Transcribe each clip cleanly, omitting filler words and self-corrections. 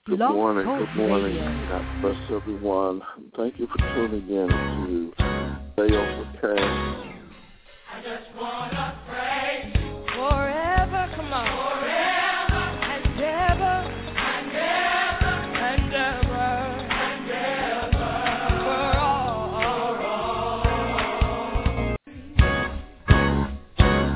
Good morning. God bless everyone. Thank you for tuning in to Stay Overcast. I just want to pray forever, come on. Forever and ever and ever and ever and ever for all.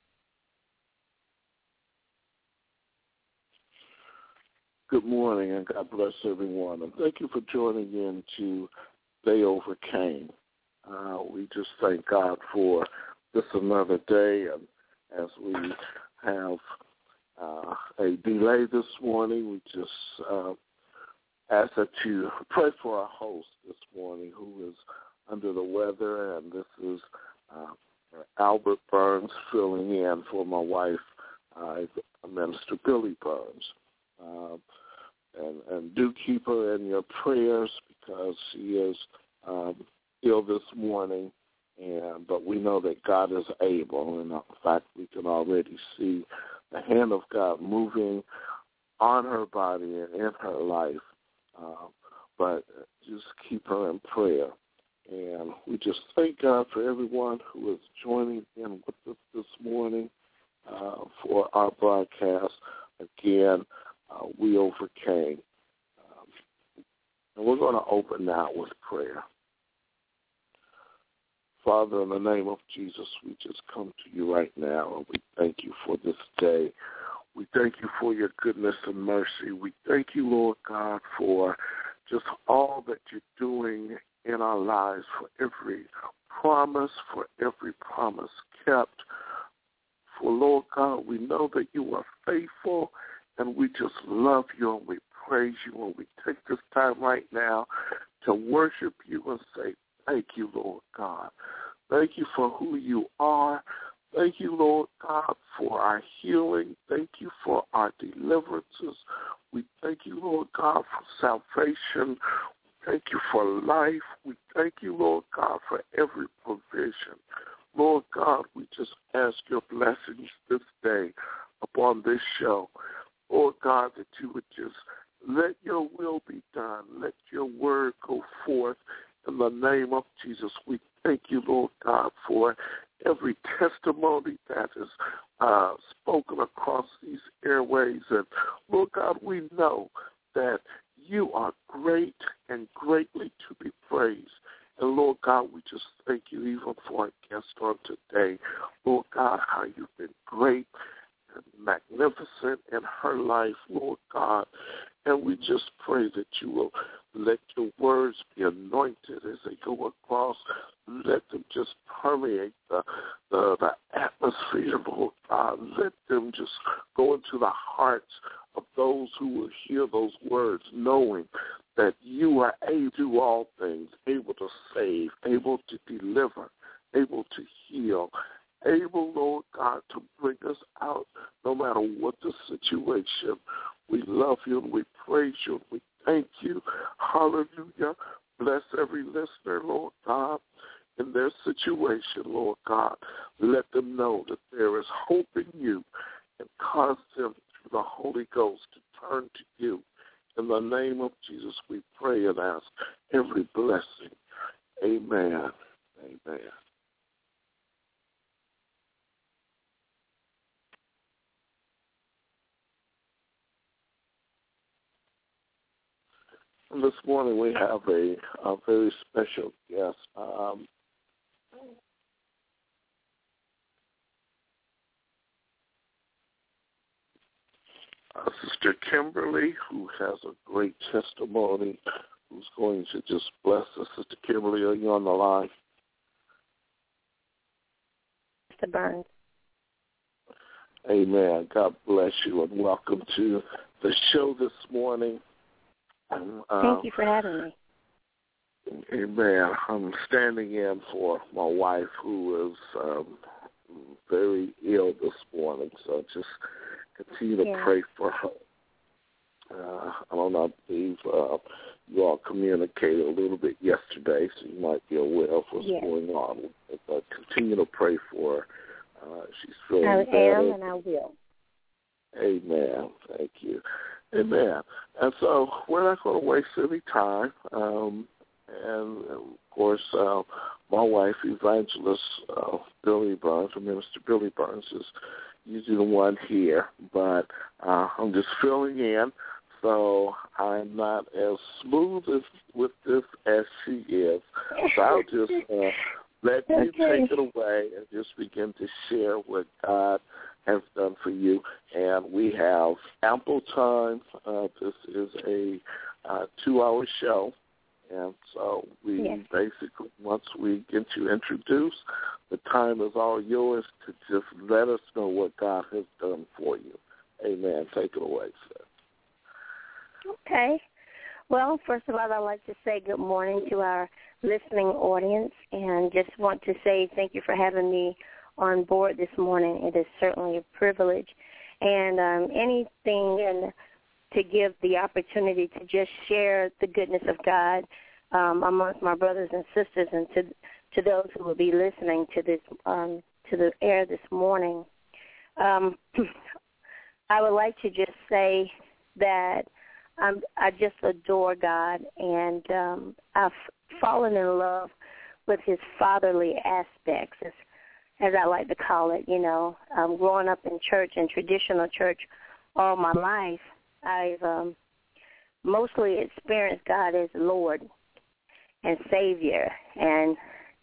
Good morning, and God bless everyone. And thank you for joining in to They Overcame. We just thank God for this another day. And as we have a delay this morning, we just ask that you pray for our host this morning who is under the weather. And this is Albert Burns filling in for my wife, Minister Billy Burns. And do keep her in your prayers because she is ill this morning, but we know that God is able, and in fact we can already see the hand of God moving on her body and in her life, but just keep her in prayer. And we just thank God for everyone who is joining in with us this morning for our broadcast. Again, we overcame. And we're going to open now with prayer. Father, in the name of Jesus, we just come to you right now, and we thank you for this day. We thank you for your goodness and mercy. We thank you, Lord God, for just all that you're doing in our lives, for every promise kept. For, Lord God, we know that you are faithful, and we just love you and we praise you, and we take this time right now to worship you and say, thank you, Lord God. Thank you for who you are. Thank you, Lord God, for our healing. Thank you for our deliverances. We thank you, Lord God, for salvation. Thank you for life. We thank you, Lord God, for every provision. Lord God, we just ask your blessings this day upon this show. Lord God, that you would just let your will be done. Let your word go forth in the name of Jesus. We thank you, Lord God, for every testimony that is spoken across these airways. And, Lord God, we know that you are great and greatly to be praised. And, Lord God, we just thank you even for our guest on today. Lord God, how you've been great and magnificent in her life, Lord God. And we just pray that you will let your words be anointed as they go across. Let them just permeate the atmosphere, Lord God. Let them just go into the hearts of those who will hear those words, knowing that you are able to do all things, able to save, able to deliver, able to heal, able, Lord God, to bring us out no matter what the situation. We love you and we praise you and we thank you. Hallelujah. Bless every listener, Lord God, in their situation, Lord God. Let them know that there is hope in you, and cause them through the Holy Ghost to turn to you. In the name of Jesus, we pray and ask every blessing. Amen. Amen. And this morning we have a very special guest. Sister Kimberly, who has a great testimony, who's going to just bless us. Sister Kimberly, are you on the line? Mr. Burns. Amen. God bless you and welcome to the show this morning. Thank you for having me. Amen. I'm standing in for my wife, who is very ill this morning, so just continue to pray for her. I don't know, I believe you all communicated a little bit yesterday, so you might be aware of what's going on. But continue to pray for her. She's feeling better. I am, and I will. Amen. Thank you. Amen. And so we're not going to waste any time. And, of course, my wife, Evangelist Billy Burns, or Minister Billy Burns, is usually the one here. But I'm just filling in, so I'm not as smooth with this as she is. So I'll just let you take it away and just begin to share what God has done for you. And we have ample time. This is a 2-hour show. And so we basically, once we get you introduced, the time is all yours to just let us know what God has done for you. Amen. Take it away, sir. Okay. Well, first of all, I'd like to say good morning to our listening audience, and just want to say thank you for having me on board this morning. It is certainly a privilege. And anything to give the opportunity to just share the goodness of God amongst my brothers and sisters, and to those who will be listening to this to the air this morning. I would like to just say that I just adore God, and I've fallen in love with His fatherly aspects, as I like to call it. You know, growing up in church, in traditional church, all my life, I've mostly experienced God as Lord and Savior, and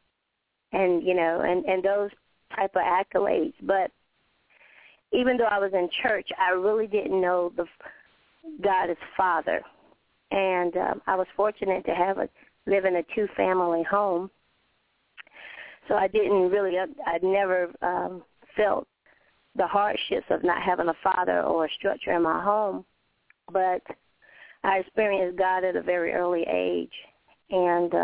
you know, and those type of accolades. But even though I was in church, I really didn't know God as Father. And I was fortunate to live in a 2-family home, so I never felt the hardships of not having a father or a structure in my home. But I experienced God at a very early age, and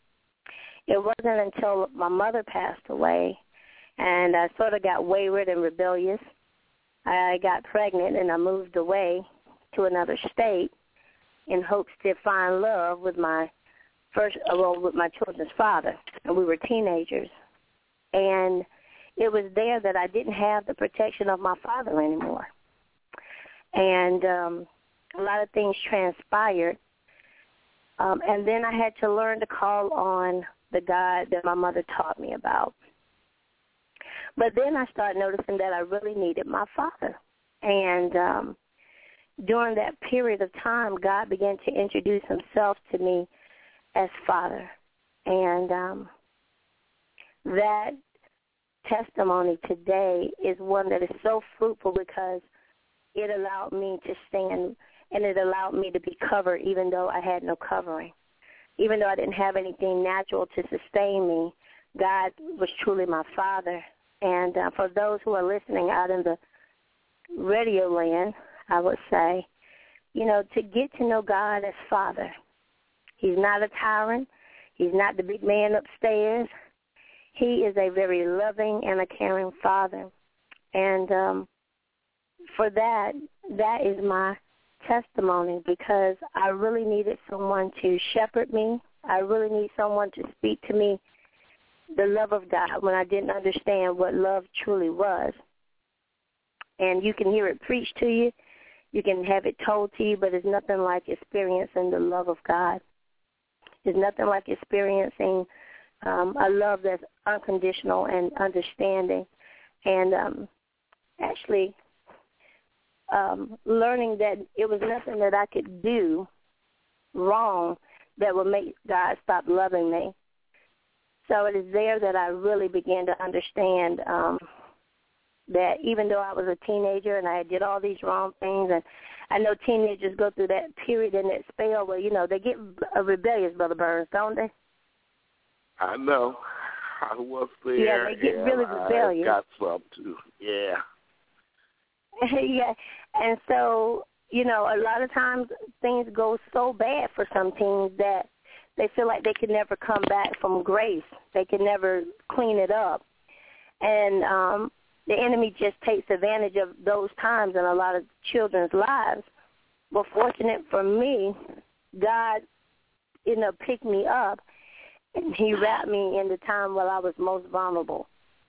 it wasn't until my mother passed away and I sort of got wayward and rebellious. I got pregnant and I moved away to another state in hopes to find love with my children's father, and we were teenagers. And it was there that I didn't have the protection of my father anymore. And a lot of things transpired. And then I had to learn to call on the God that my mother taught me about. But then I started noticing that I really needed my father. And during that period of time, God began to introduce Himself to me as Father. And that testimony today is one that is so fruitful because it allowed me to stand, and it allowed me to be covered even though I had no covering. Even though I didn't have anything natural to sustain me, God was truly my Father. And for those who are listening out in the radio land, I would say, you know, to get to know God as Father. He's not a tyrant. He's not the big man upstairs. He is a very loving and a caring Father. And for that is my testimony, because I really needed someone to shepherd me. I really need someone to speak to me the love of God when I didn't understand what love truly was. And you can hear it preached to you. You can have it told to you, but it's nothing like experiencing the love of God. It's nothing like experiencing a love that's unconditional and understanding. And actually learning that it was nothing that I could do wrong that would make God stop loving me. So it is there that I really began to understand that even though I was a teenager and I did all these wrong things, and I know teenagers go through that period and that spell where, you know, they get rebellious, Brother Burns, don't they? I know. I was there. Yeah, they get really rebellious. I got some, too. Yeah. Yeah, and so, you know, a lot of times things go so bad for some teens that they feel like they can never come back from grace. They can never clean it up. And the enemy just takes advantage of those times in a lot of children's lives. But fortunate for me, God, picked me up, and He wrapped me in the time while I was most vulnerable.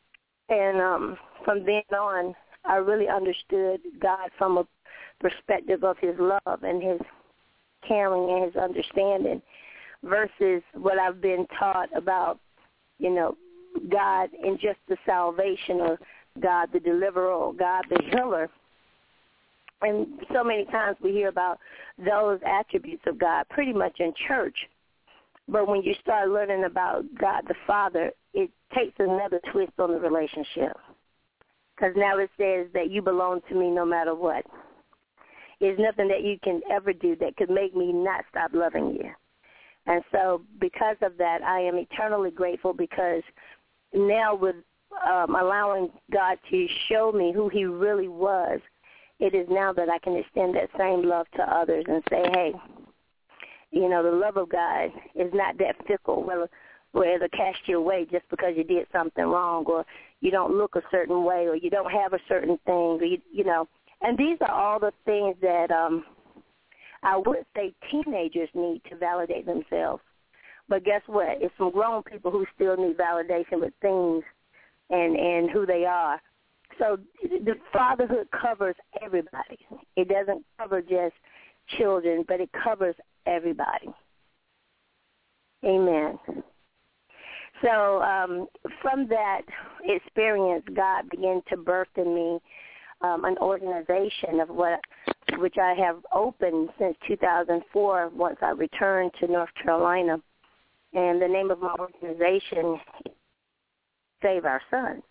And from then on, I really understood God from a perspective of His love and His caring and his understanding versus what I've been taught about, God and just the salvation or God the deliverer or God the healer. And so many times we hear about those attributes of God pretty much in church. But when you start learning about God the Father, it takes another twist on the relationship. Because now it says that you belong to me no matter what. There's nothing that you can ever do that could make me not stop loving you. And so because of that, I am eternally grateful because now with allowing God to show me who he really was, it is now that I can extend that same love to others and say, hey, the love of God is not that fickle where it'll cast you away just because you did something wrong or you don't look a certain way or you don't have a certain thing, or And these are all the things that I would say teenagers need to validate themselves. But guess what? It's some grown people who still need validation with things and who they are. So the fatherhood covers everybody. It doesn't cover just children, but it covers everybody. Amen. So from that experience, God began to birth in me an organization of which I have opened since 2004 once I returned to North Carolina. And the name of my organization is Save Our Sons.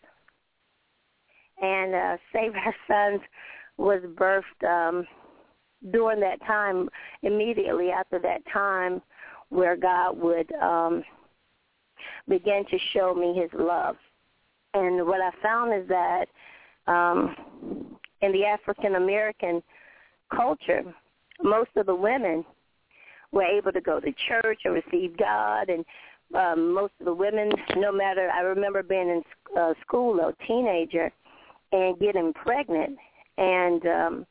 And Save Our Sons was birthed during that time, immediately after that time, where God would begin to show me his love. And what I found is that in the African-American culture, most of the women were able to go to church and receive God, and most of the women, no matter, I remember being in school, a teenager, and getting pregnant, and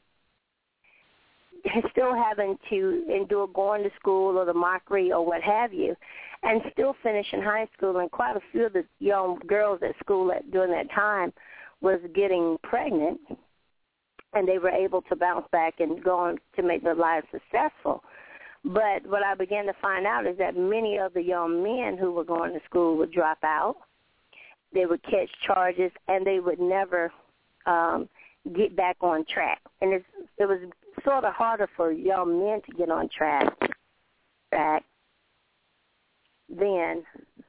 still having to endure going to school or the mockery or what have you, and still finishing high school. And quite a few of the young girls at school during that time was getting pregnant, and they were able to bounce back and go on to make their lives successful. But what I began to find out is that many of the young men who were going to school would drop out. They would catch charges, and they would never get back on track. And it was sort of harder for young men to get on track than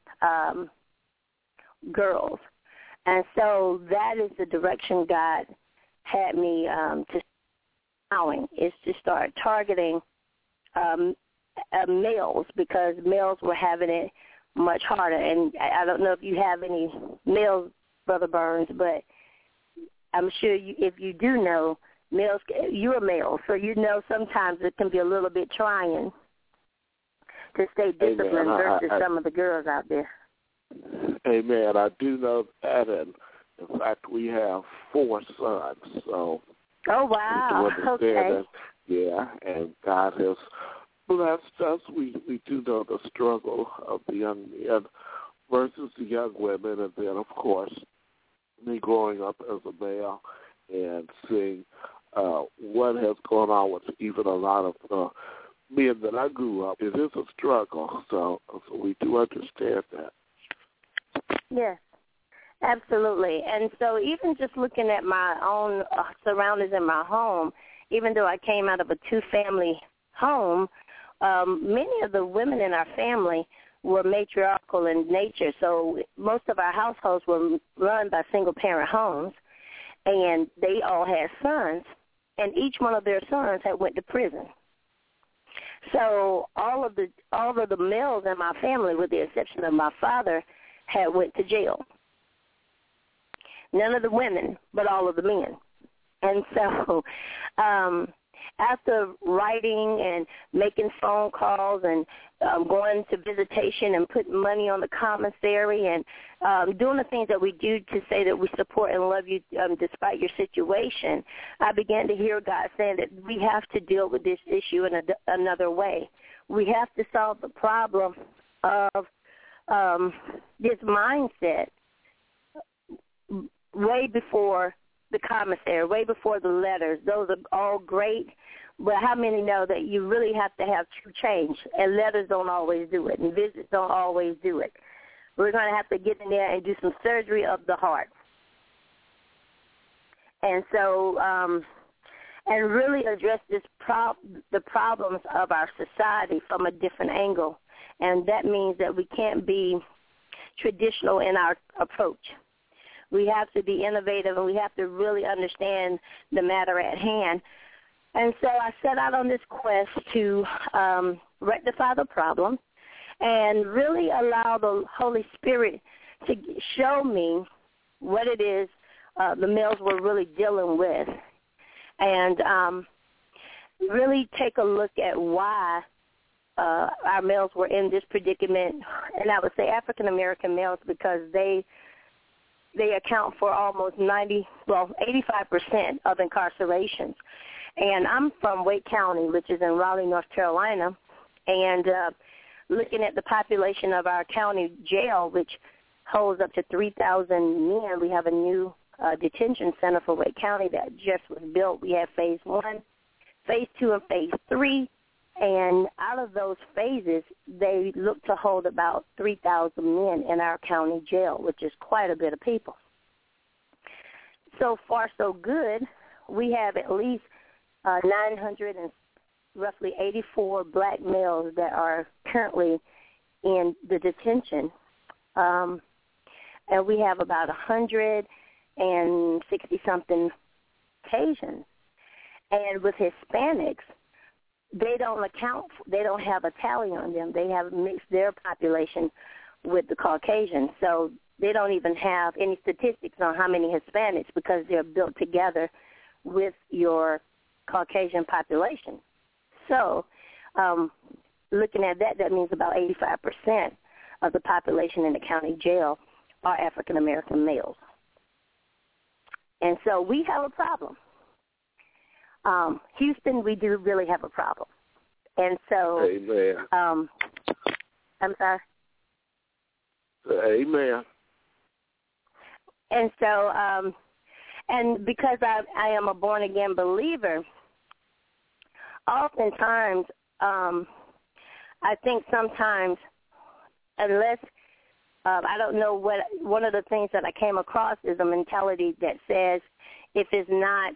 girls. And so that is the direction God had me is to start targeting males, because males were having it much harder. And I don't know if you have any males, Brother Burns, but I'm sure if you do know, males, you're a male, so you know sometimes it can be a little bit trying to stay disciplined versus some of the girls out there. Amen. I do know that, and in fact, we have 4 sons. So. Oh, wow. Okay. Yeah, and God has blessed us. We do know the struggle of the young men versus the young women, and then, of course, me growing up as a male and seeing what has gone on with even a lot of men that I grew up. It is a struggle, so we do understand that. Yes, absolutely. And so even just looking at my own surroundings in my home, even though I came out of a 2-family home, many of the women in our family were matriarchal in nature. So most of our households were run by single-parent homes, and they all had sons, and each one of their sons had went to prison. So all of the males in my family, with the exception of my father, had went to jail. None of the women, but all of the men. And so after writing and making phone calls and going to visitation and putting money on the commissary and doing the things that we do to say that we support and love you despite your situation, I began to hear God saying that we have to deal with this issue in another way. We have to solve the problem of this mindset way before the commissary, way before the letters. Those are all great, but how many know that you really have to have true change, and letters don't always do it, and visits don't always do it. We're going to have to get in there and do some surgery of the heart. And so, and really address the problems of our society from a different angle. And that means that we can't be traditional in our approach. We have to be innovative, and we have to really understand the matter at hand. And so I set out on this quest to rectify the problem and really allow the Holy Spirit to show me what it is the males were really dealing with, and really take a look at why our males were in this predicament. And I would say African-American males, because they account for almost 85% of incarcerations. And I'm from Wake County, which is in Raleigh, North Carolina, and looking at the population of our county jail, which holds up to 3,000 men, we have a new detention center for Wake County that just was built. We have phase 1, phase 2, and phase 3. And out of those phases, they look to hold about 3,000 men in our county jail, which is quite a bit of people. So far, so good. We have at least 984 black males that are currently in the detention. And we have about 160-something Caucasians. And with Hispanics, they don't have a tally on them. They have mixed their population with the Caucasians. So they don't even have any statistics on how many Hispanics, because they're built together with your Caucasian population. So looking at that, that means about 85% of the population in the county jail are African-American males. And so we have a problem. Houston, we do really have a problem. And so, amen. I'm sorry? Amen. And so, and because I am a born-again believer, oftentimes, I think sometimes, unless, I don't know what, one of the things that I came across is a mentality that says if it's not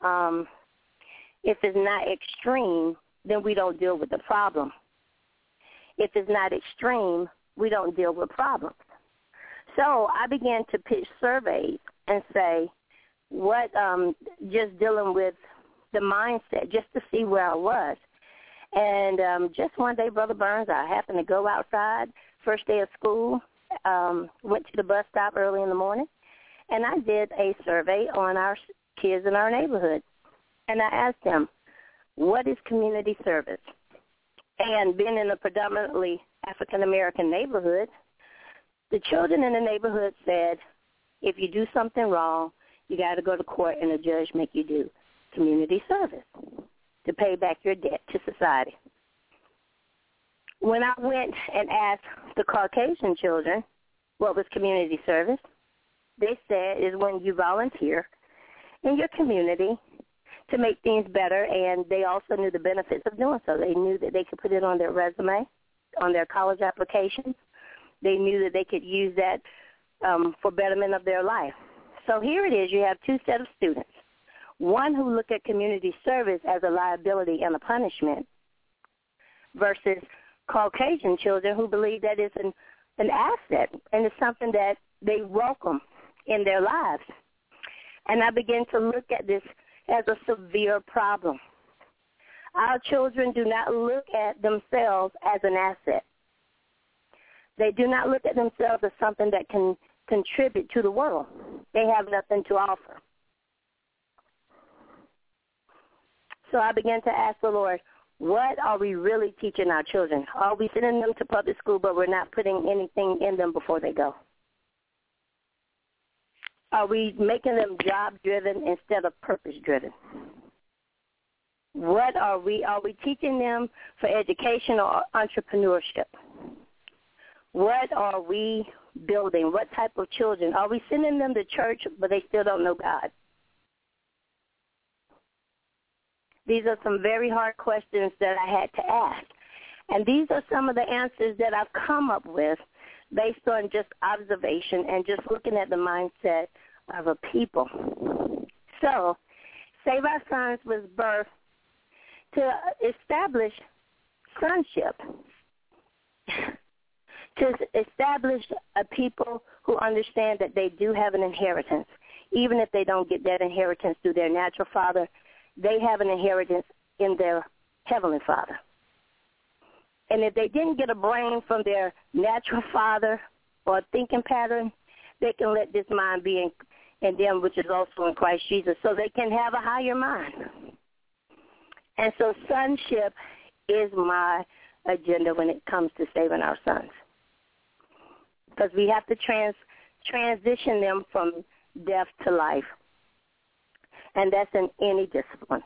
extreme, then we don't deal with the problem. If it's not extreme, we don't deal with problems. So I began to pitch surveys and say, what, just dealing with the mindset, just to see where I was. And just one day, Brother Burns, I happened to go outside, first day of school, went to the bus stop early in the morning, and I did a survey on our kids in our neighborhood. And I asked them, what is community service? And being in a predominantly African-American neighborhood, the children in the neighborhood said, if you do something wrong, you got to go to court and the judge make you do community service to pay back your debt to society. When I went and asked the Caucasian children what was community service, they said is when you volunteer in your community to make things better, and they also knew the benefits of doing so. They knew that they could put it on their resume, on their college applications. They knew that they could use that for betterment of their life. So here it is. You have two sets of students, one who look at community service as a liability and a punishment versus Caucasian children who believe that it's an asset and it's something that they welcome in their lives. And I began to look at this as a severe problem. Our children do not look at themselves as an asset. They do not look at themselves as something that can contribute to the world. They have nothing to offer. So I began to ask the Lord, what are we really teaching our children? Are we sending them to public school, but we're not putting anything in them before they go? Are we making them job-driven instead of purpose-driven? What are we teaching them for education or entrepreneurship? What are we building? What type of children? Are we sending them to church, but they still don't know God? These are some very hard questions that I had to ask. And these are some of the answers that I've come up with based on just observation and just looking at the mindset of a people. So, Save Our Sons was birthed to establish sonship, to establish a people who understand that they do have an inheritance. Even if they don't get that inheritance through their natural father, they have an inheritance in their heavenly Father. And if they didn't get a brain from their natural father or thinking pattern, they can let this mind be in them, which is also in Christ Jesus, so they can have a higher mind. And so sonship is my agenda when it comes to saving our sons, because we have to transition them from death to life, and that's in any discipline.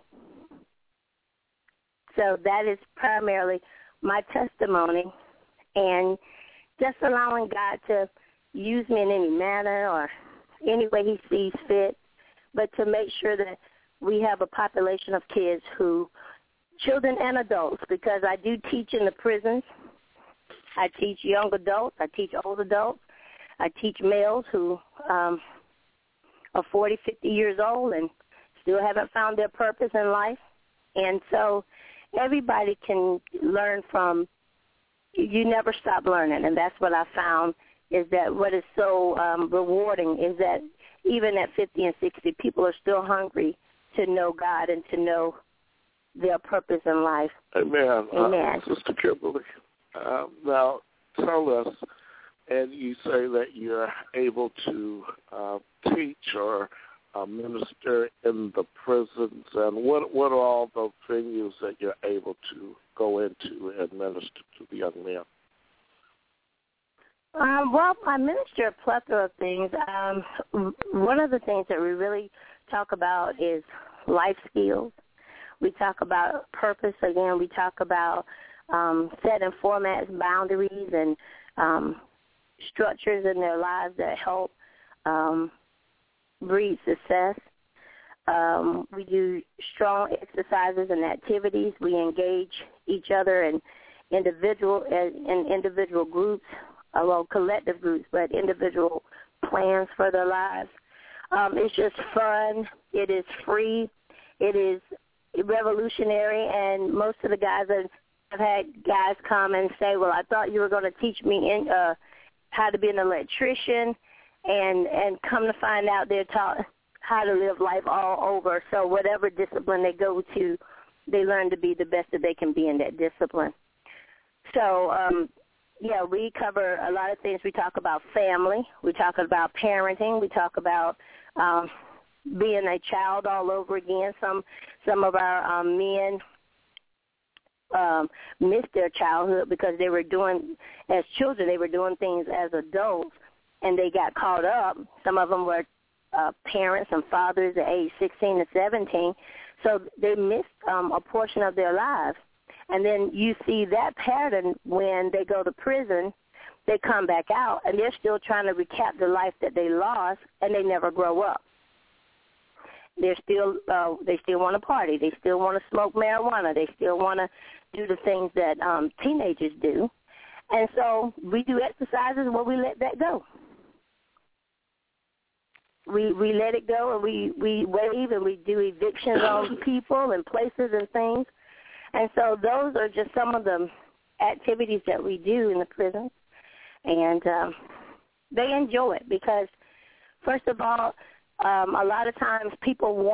So that is primarily my testimony, and just allowing God to use me in any manner or any way he sees fit, but to make sure that we have a population of kids who, children and adults, because I do teach in the prisons. I teach young adults. I teach old adults. I teach males who are 40, 50 years old and still haven't found their purpose in life. And so everybody can learn from, you never stop learning, and that's what I found is that what is so rewarding is that even at 50 and 60, people are still hungry to know God and to know their purpose in life. Amen. Amen. Sister Kimberly, now tell us, and you say that you're able to teach or minister in the prisons, and what are all the venues that you're able to go into and minister to the young men? Well, I minister a plethora of things. One of the things that we really talk about is life skills. We talk about purpose. Again, we talk about setting formats, boundaries, and structures in their lives that help breed success. We do strong exercises and activities. We engage each other in individual groups, well, collective groups, but individual plans for their lives. It's just fun. It is free. It is revolutionary, and most of the guys I've had guys come and say, well, I thought you were going to teach me how to be an electrician, and come to find out they're taught how to live life all over. So whatever discipline they go to, they learn to be the best that they can be in that discipline. So, yeah, we cover a lot of things. We talk about family. We talk about parenting. We talk about being a child all over again. Some of our men missed their childhood because they were doing, as children, they were doing things as adults, and they got caught up. Some of them were parents and fathers at age 16 to 17, so they missed a portion of their lives. And then you see that pattern when they go to prison. They come back out, and they're still trying to recap the life that they lost, and they never grow up. They still want to party. They still want to smoke marijuana. They still want to do the things that teenagers do. And so we do exercises where we let that go. We let it go, and we waive, and we do evictions on people and places and things. And so those are just some of the activities that we do in the prisons. And they enjoy it because, first of all, a lot of times people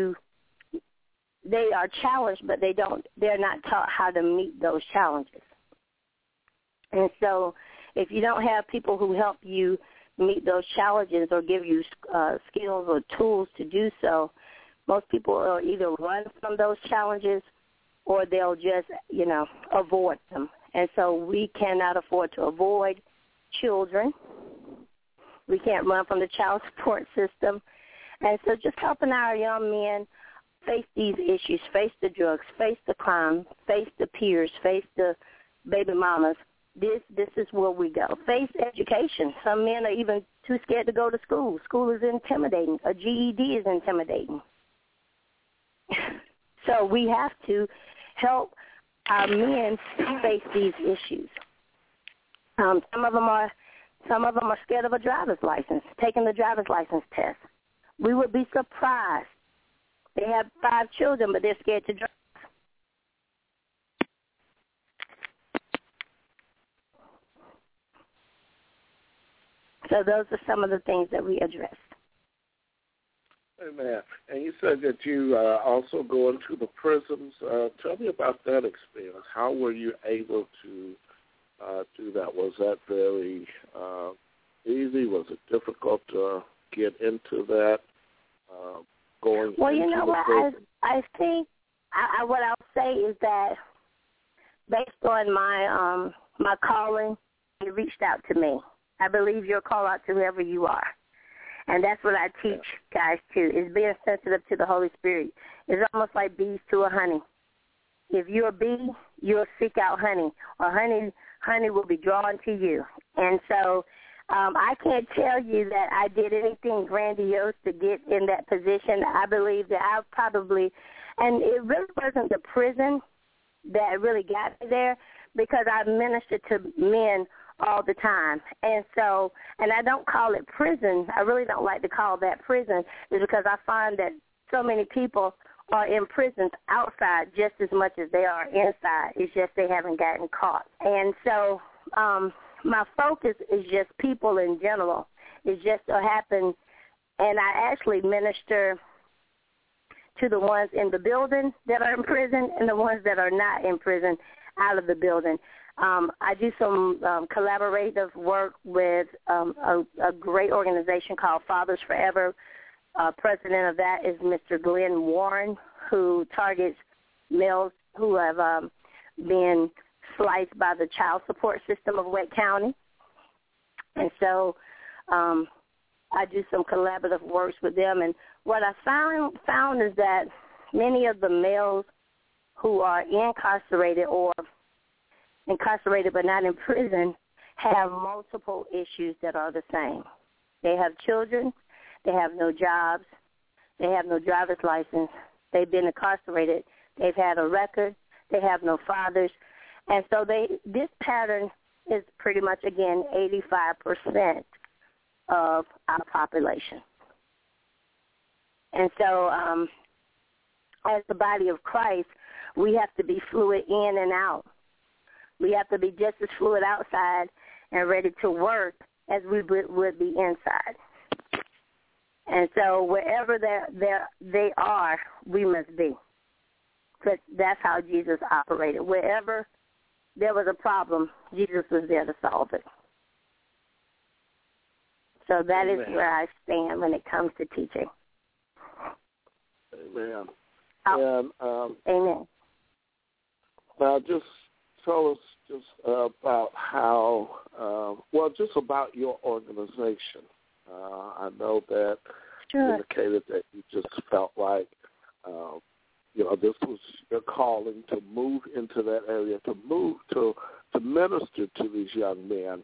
they are challenged, but they're not taught how to meet those challenges. And so if you don't have people who help you meet those challenges or give you skills or tools to do so, most people will either run from those challenges or they'll just, avoid them. And so we cannot afford to avoid children. We can't run from the child support system. And so just helping our young men face these issues, face the drugs, face the crime, face the peers, face the baby mamas. This is where we go. Face education. Some men are even too scared to go to school. School is intimidating. A GED is intimidating. So we have to help our men face these issues. Some of them are scared of a driver's license, taking the driver's license test. We would be surprised. They have 5 children, but they're scared to drive. So those are some of the things that we addressed. Amen. And you said that you also go into the prisons. Tell me about that experience. How were you able to do that? Was that very easy? Was it difficult to get into that? Well, you know what? I think what I'll say is that based on my my calling, he reached out to me. I believe you'll call out to whoever you are. And that's what I teach guys, too, is being sensitive to the Holy Spirit. It's almost like bees to a honey. If you're a bee, you'll seek out honey, or honey will be drawn to you. And so I can't tell you that I did anything grandiose to get in that position. I believe that I probably, and it really wasn't the prison that really got me there, because I ministered to men all the time. And so, and I don't call it prison. I really don't like to call that prison, is because I find that so many people are in prisons outside just as much as they are inside. It's just they haven't gotten caught. And so my focus is just people in general. It just so happens, and I actually minister to the ones in the building that are in prison and the ones that are not in prison out of the building. I do some collaborative work with a great organization called Fathers Forever. President of that is Mr. Glenn Warren, who targets males who have been sliced by the child support system of Wake County. And so I do some collaborative works with them. And what I found is that many of the males who are incarcerated or incarcerated but not in prison have multiple issues that are the same. They have children. They have no jobs. They have no driver's license. They've been incarcerated. They've had a record. They have no fathers. And so this pattern is pretty much, again, 85% of our population. And so as the body of Christ, we have to be fluid in and out. We have to be just as fluid outside and ready to work as we would be inside. And so wherever they are, we must be. Because that's how Jesus operated. Wherever there was a problem, Jesus was there to solve it. So that is where I stand when it comes to teaching. Amen. Amen. Now, just tell us just about how, just about your organization. I know that you indicated that you just felt like, this was your calling to move into that area, to minister to these young men.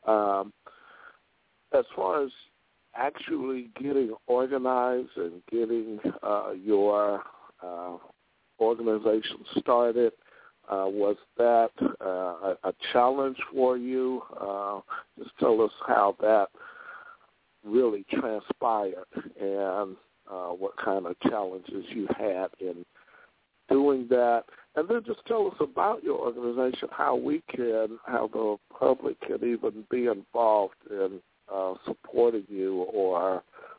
As far as actually getting organized and getting your organization started, was that a challenge for you? Just tell us how that really transpired and what kind of challenges you had in doing that. And then just tell us about your organization, how the public can even be involved in supporting you or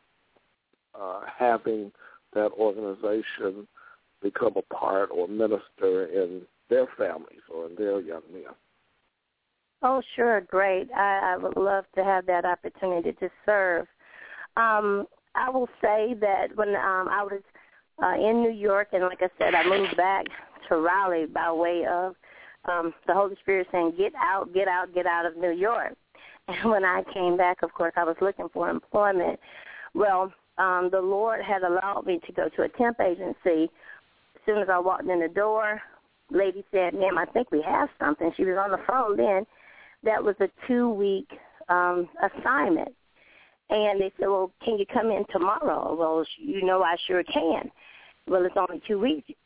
having that organization become a part or minister in their families or in their young men. Oh, sure, great. I would love to have that opportunity to serve. I will say that when I was in New York, and like I said, I moved back to Raleigh by way of the Holy Spirit saying, get out of New York. And when I came back, of course, I was looking for employment. Well, the Lord had allowed me to go to a temp agency. As soon as I walked in the door, lady said, ma'am, I think we have something. She was on the phone then. That was a 2-week assignment. And they said, well, can you come in tomorrow? Well, I sure can. Well, it's only 2 weeks.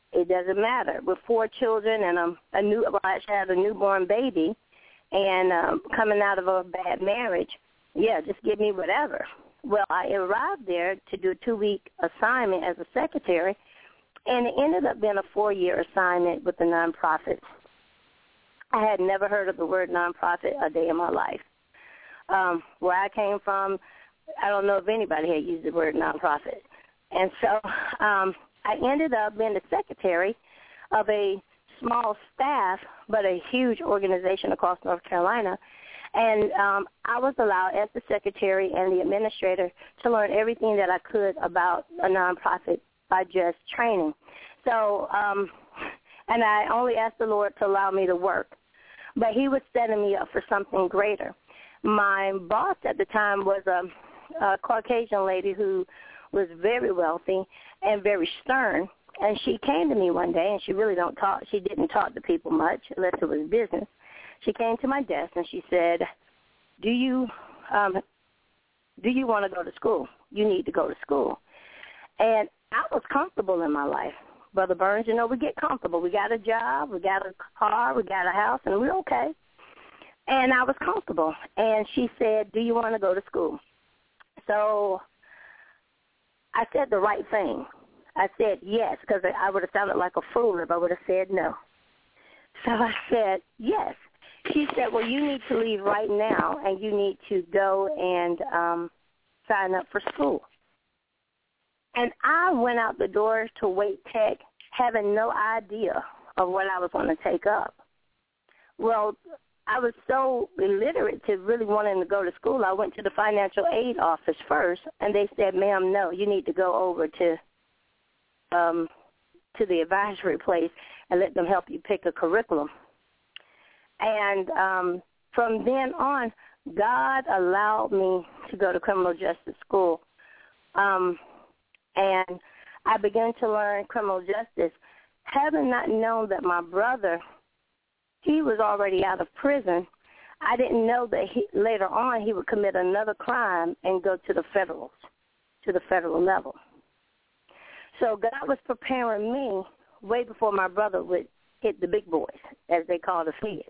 it doesn't matter. With 4 children and I actually had a newborn baby and coming out of a bad marriage, yeah, just give me whatever. Well, I arrived there to do a 2-week assignment as a secretary, and it ended up being a 4-year assignment with the nonprofit. I had never heard of the word nonprofit a day in my life. Where I came from, I don't know if anybody had used the word nonprofit. And so I ended up being the secretary of a small staff but a huge organization across North Carolina. And I was allowed as the secretary and the administrator to learn everything that I could about a nonprofit by just training. So, and I only asked the Lord to allow me to work. But he was setting me up for something greater. My boss at the time was a Caucasian lady who was very wealthy and very stern. And she came to me one day, and she really didn't talk to people much unless it was business. She came to my desk, and she said, do you want to go to school? You need to go to school. And I was comfortable in my life. Brother Burns, we get comfortable. We got a job, we got a car, we got a house, and we're okay. And I was comfortable. And she said, do you want to go to school? So I said the right thing. I said yes, because I would have sounded like a fool if I would have said no. So I said yes. She said, well, you need to leave right now, and you need to go and sign up for school. And I went out the door to Wake Tech having no idea of what I was going to take up. Well, I was so illiterate to really wanting to go to school, I went to the financial aid office first, and they said, ma'am, no, you need to go over to the advisory place and let them help you pick a curriculum. And from then on, God allowed me to go to criminal justice school. And I began to learn criminal justice, having not known that my brother, he was already out of prison. I didn't know that later on he would commit another crime and go to the federal level. So God was preparing me way before my brother would hit the big boys, as they call the feds.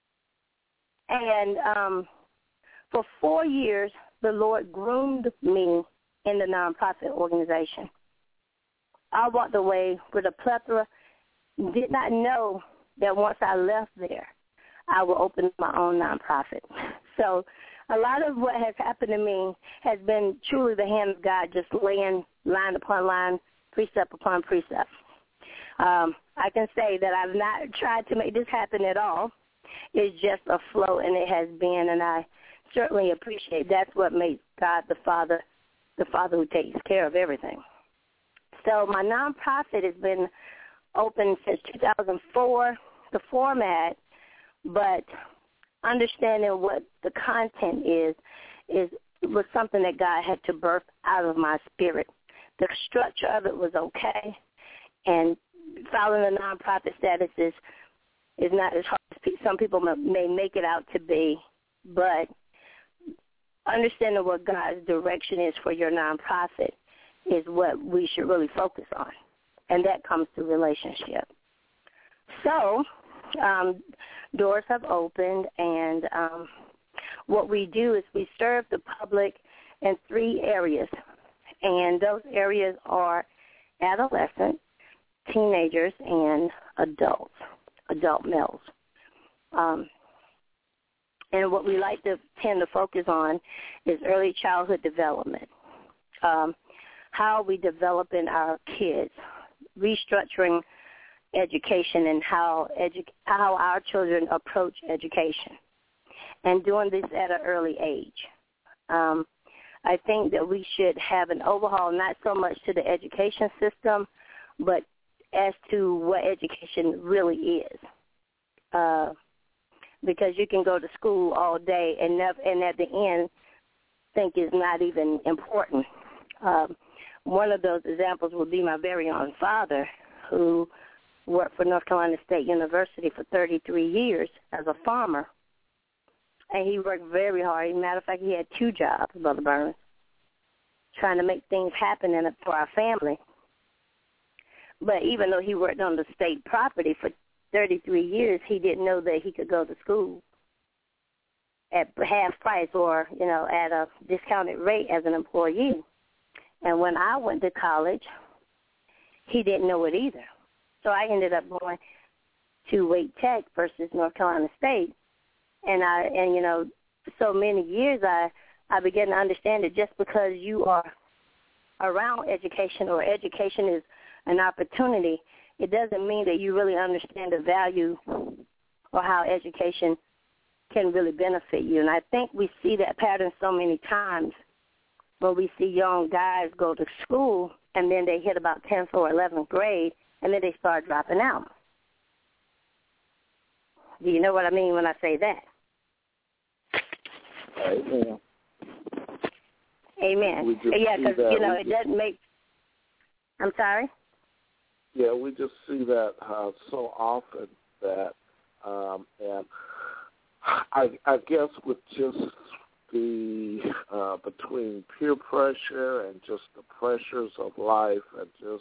And for 4 years, the Lord groomed me in the nonprofit organization. I walked away with a plethora, did not know that once I left there, I would open my own nonprofit. So a lot of what has happened to me has been truly the hand of God, just laying line upon line, precept upon precept. I can say that I've not tried to make this happen at all. It's just a flow, and it has been, and I certainly appreciate that's what makes God the Father who takes care of everything. So my nonprofit has been open since 2004, the format, but understanding what the content was something that God had to birth out of my spirit. The structure of it was okay, and following the nonprofit status is not as hard as some people may make it out to be, but understanding what God's direction is for your nonprofit is what we should really focus on, and that comes through relationship. So doors have opened, and what we do is we serve the public in 3 areas, and those areas are adolescents, teenagers, and adult males. And what we like to tend to focus on is early childhood development, how we developing our kids, restructuring education, and how our children approach education, and doing this at an early age. I think that we should have an overhaul, not so much to the education system, but as to what education really is. Because you can go to school all day and at the end think it's not even important. One of those examples would be my very own father, who worked for North Carolina State University for 33 years as a farmer. And he worked very hard. As a matter of fact, he had 2 jobs, Brother Burns, trying to make things happen for our family. But even though he worked on the state property for 33 years, he didn't know that he could go to school at half price or, at a discounted rate as an employee. And when I went to college, he didn't know it either. So I ended up going to Wake Tech versus North Carolina State. And so many years I began to understand that just because you are around education or education is an opportunity, it doesn't mean that you really understand the value or how education can really benefit you. And I think we see that pattern so many times when we see young guys go to school and then they hit about 10th or 11th grade and then they start dropping out. Do you know what I mean when I say that? Amen. Amen. Yeah, because, it doesn't make – I'm sorry? Yeah, we just see that so often that and I guess with just the between peer pressure and just the pressures of life and just,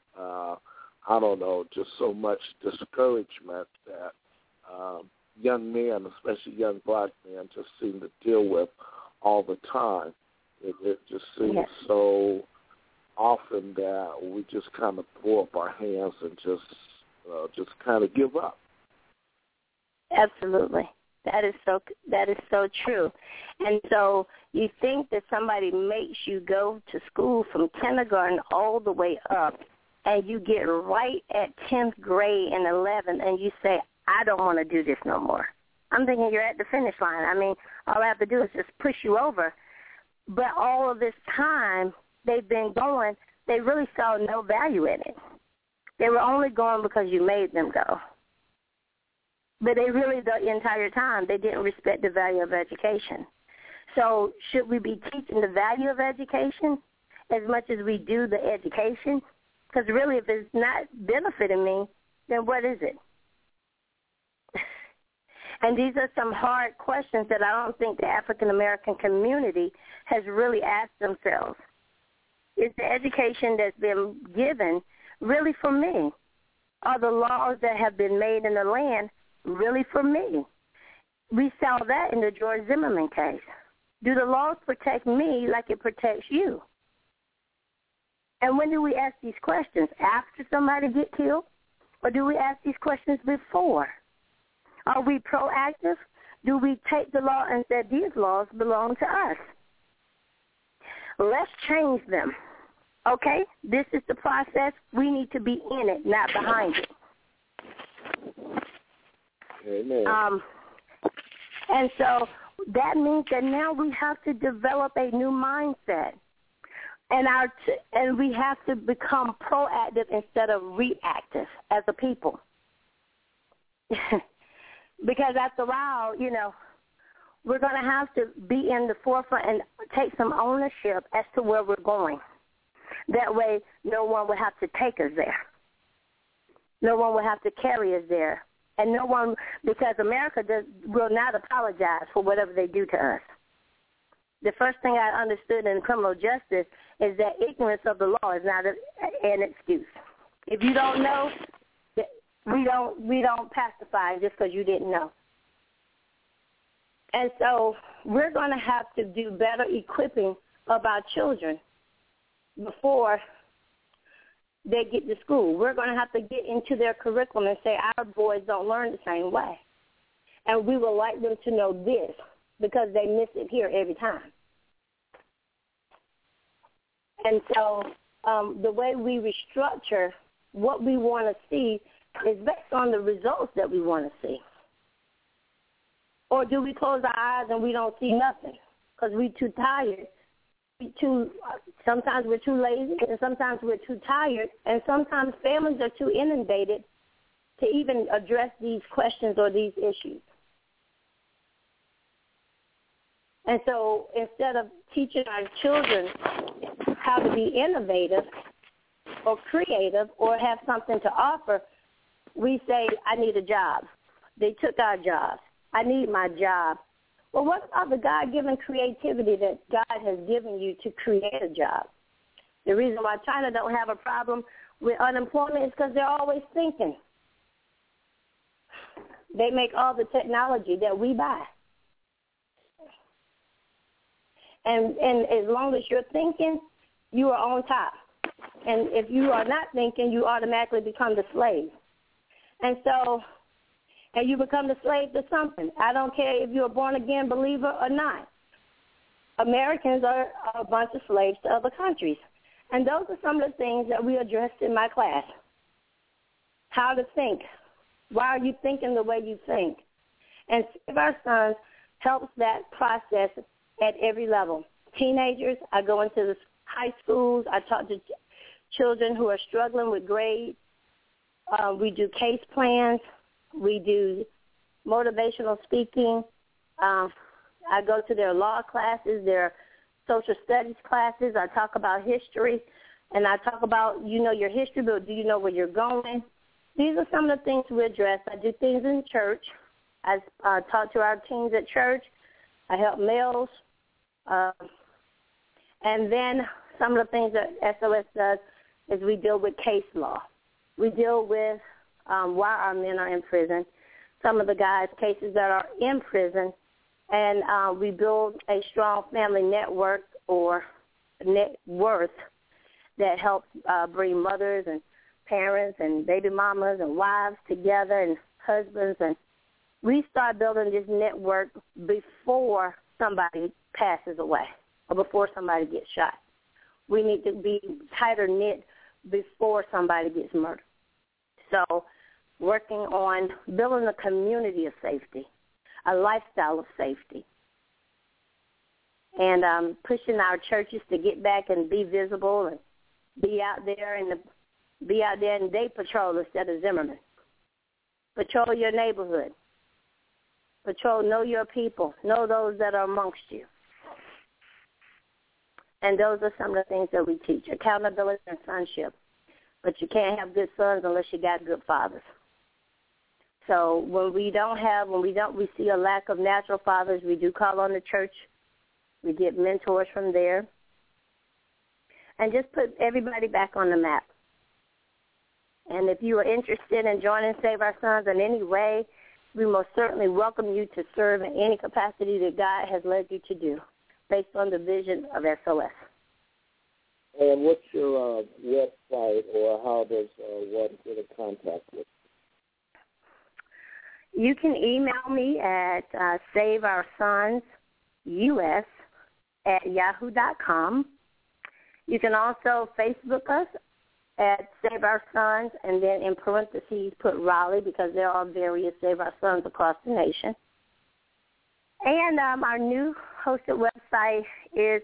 just so much discouragement that young men, especially young black men, just seem to deal with all the time. It just seems so often that we just kind of throw up our hands and just kind of give up. Absolutely. That is so true. And so you think that somebody makes you go to school from kindergarten all the way up, and you get right at 10th grade and 11th, and you say, I don't want to do this no more. I'm thinking you're at the finish line. I mean, all I have to do is just push you over. But all of this time they've been going, they really saw no value in it. They were only going because you made them go. But they really, the entire time, they didn't respect the value of education. So should we be teaching the value of education as much as we do the education? Because really, if it's not benefiting me, then what is it? And these are some hard questions that I don't think the African-American community has really asked themselves. Is the education that's been given really for me? Are the laws that have been made in the land really for me? We saw that in the George Zimmerman case. Do the laws protect me like it protects you? And when do we ask these questions? After somebody gets killed? Or do we ask these questions before? Are we proactive? Do we take the law and say these laws belong to us? Let's change them. Okay? This is the process. We need to be in it, not behind it. Amen. And so that means that now we have to develop a new mindset. And we have to become proactive instead of reactive as a people. Because after a while, we're going to have to be in the forefront and take some ownership as to where we're going. That way, no one will have to take us there. No one will have to carry us there. And no one, because America will not apologize for whatever they do to us. The first thing I understood in criminal justice is that ignorance of the law is not an excuse. If you don't know, we don't pacify just because you didn't know. And so we're going to have to do better equipping of our children before they get to school. We're going to have to get into their curriculum and say our boys don't learn the same way. And we would like them to know this because they miss it here every time. And so the way we restructure what we want to see is based on the results that we want to see. Or do we close our eyes and we don't see nothing because we're too tired? Sometimes we're too lazy, and sometimes we're too tired, and sometimes families are too inundated to even address these questions or these issues. And so instead of teaching our children how to be innovative or creative or have something to offer, we say, I need a job. They took our jobs. I need my job. Well, what about the God-given creativity that God has given you to create a job? The reason why China don't have a problem with unemployment is because they're always thinking. They make all the technology that we buy. And as long as you're thinking, you are on top. And if you are not thinking, you automatically become the slave. And you become the slave to something. I don't care if you're a born-again believer or not. Americans are a bunch of slaves to other countries. And those are some of the things that we addressed in my class. How to think. Why are you thinking the way you think? And Save Our Sons helps that process at every level. Teenagers, I go into the high schools. I talk to children who are struggling with grades. We do case plans. We do motivational speaking. I go to their law classes, their social studies classes. I talk about history, and I talk about, you know your history, but do you know where you're going? These are some of the things we address. I do things in church. I talk to our teens at church. I help males. And then some of the things that SOS does is we deal with case law. We deal with why our men are in prison, some of the guys' cases that are in prison, and we build a strong family network or net worth that helps bring mothers and parents and baby mamas and wives together and husbands. And we start building this network before somebody passes away or before somebody gets shot. We need to be tighter knit before somebody gets murdered. So working on building a community of safety, a lifestyle of safety, and pushing our churches to get back and be visible and be out there and day patrol instead of Zimmerman. Patrol your neighborhood. Know your people. Know those that are amongst you. And those are some of the things that we teach, accountability and sonship. But you can't have good sons unless you got good fathers. So when we see a lack of natural fathers, we do call on the church. We get mentors from there. And just put everybody back on the map. And if you are interested in joining Save Our Sons in any way, we most certainly welcome you to serve in any capacity that God has led you to do, based on the vision of SOS. And what's your website, or how does one get in contact with you? You can email me at saveoursonsus@yahoo.com. You can also Facebook us at Save Our Sons, and then in parentheses put Raleigh, because there are various Save Our Sons across the nation. And our new hosted website is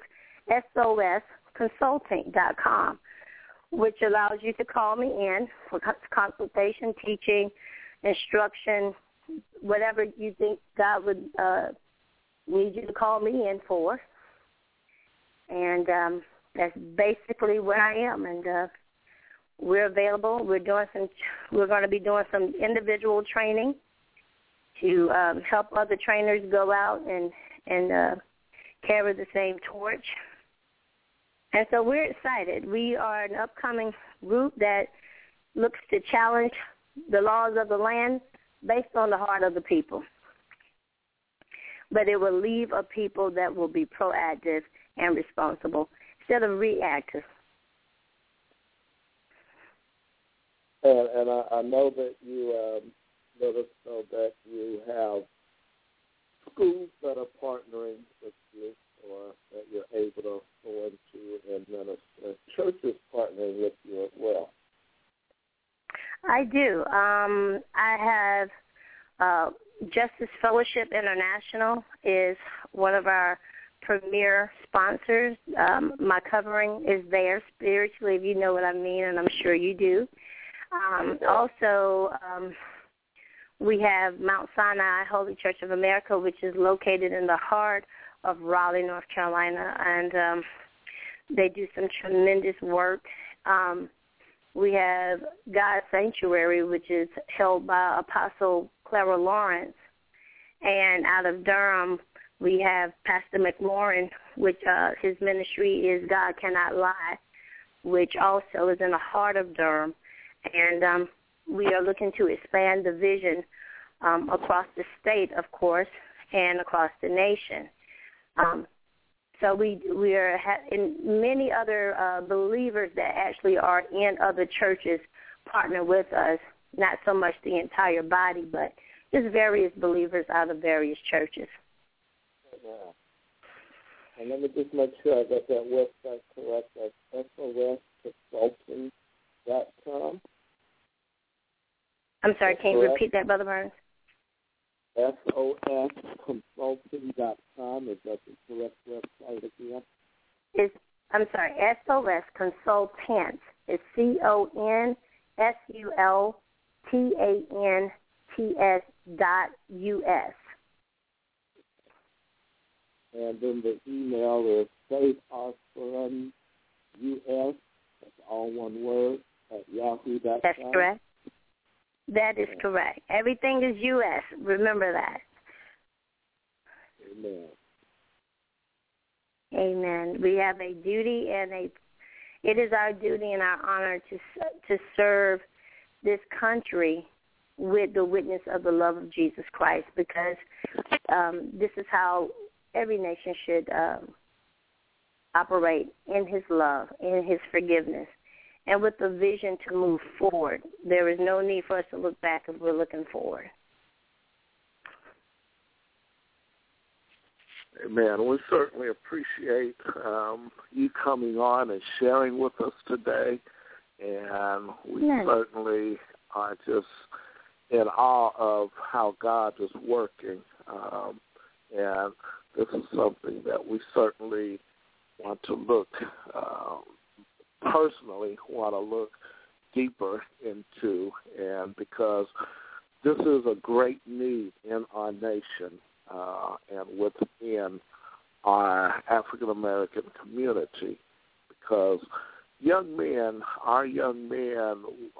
SOSconsulting.com, which allows you to call me in for consultation, teaching, instruction, whatever you think God would need you to call me in for. And that's basically where I am. And we're available. We're going to be doing some individual training to help other trainers go out and carry the same torch. And so we're excited. We are an upcoming group that looks to challenge the laws of the land based on the heart of the people. But it will leave a people that will be proactive and responsible instead of reactive. And I know that you let us know that you have schools that are partnering with you, or that you're able to go into and minister. Churches partnering with you as well. I do. I have Justice Fellowship International is one of our premier sponsors. My covering is there spiritually, if you know what I mean, and I'm sure you do. Also, we have Mount Sinai Holy Church of America, which is located in the heart of Raleigh, North Carolina, and they do some tremendous work. We have God's Sanctuary, which is held by Apostle Clara Lawrence, and out of Durham, we have Pastor McLaurin, which his ministry is God Cannot Lie, which also is in the heart of Durham. And we are looking to expand the vision across the state, of course, and across the nation. So we are in many other believers that actually are in other churches partner with us, not so much the entire body, but just various believers out of various churches. Yeah. And let me just make sure I got that website correct. That's SOSconsulting.com. I'm sorry, can you repeat that, Brother Burns? SOSconsulting.com. Is that the correct website again? I'm sorry, SOS Consultants. It's CONSULTANTS.US. And then the email is faithosborneus, that's all one word, at yahoo.com. That's correct. That is correct. Everything is U.S. Remember that. Amen. Amen. We have a duty, and it is our duty and our honor to serve this country with the witness of the love of Jesus Christ, because this is how every nation should operate, in his love, in his forgiveness, and with the vision to move forward. There is no need for us to look back if we're looking forward. Amen. We certainly appreciate you coming on and sharing with us today, and we certainly are just in awe of how God is working, and this is something that we certainly want to look, personally want to look deeper into, and because this is a great need in our nation and within our African-American community, because our young men,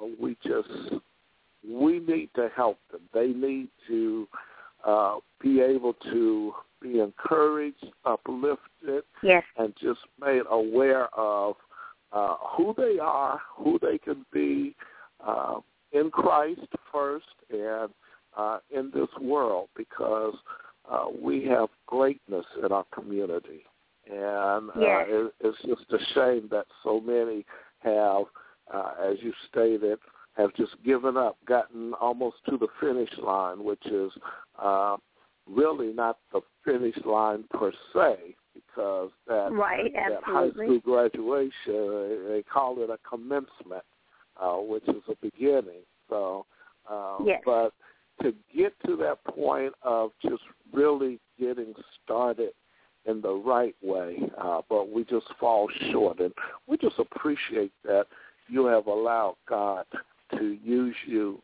we need to help them. They need to be able to be encouraged, uplifted, and just made aware of who they are, who they can be in Christ first and in this world, because we have greatness in our community. And it's just a shame that so many have, as you stated, have just given up, gotten almost to the finish line, which is really not the finish line per se, because that high school graduation, they call it a commencement, which is a beginning. So, but to get to that point of just really getting started in the right way, but we just fall short. And we just appreciate that you have allowed God to use you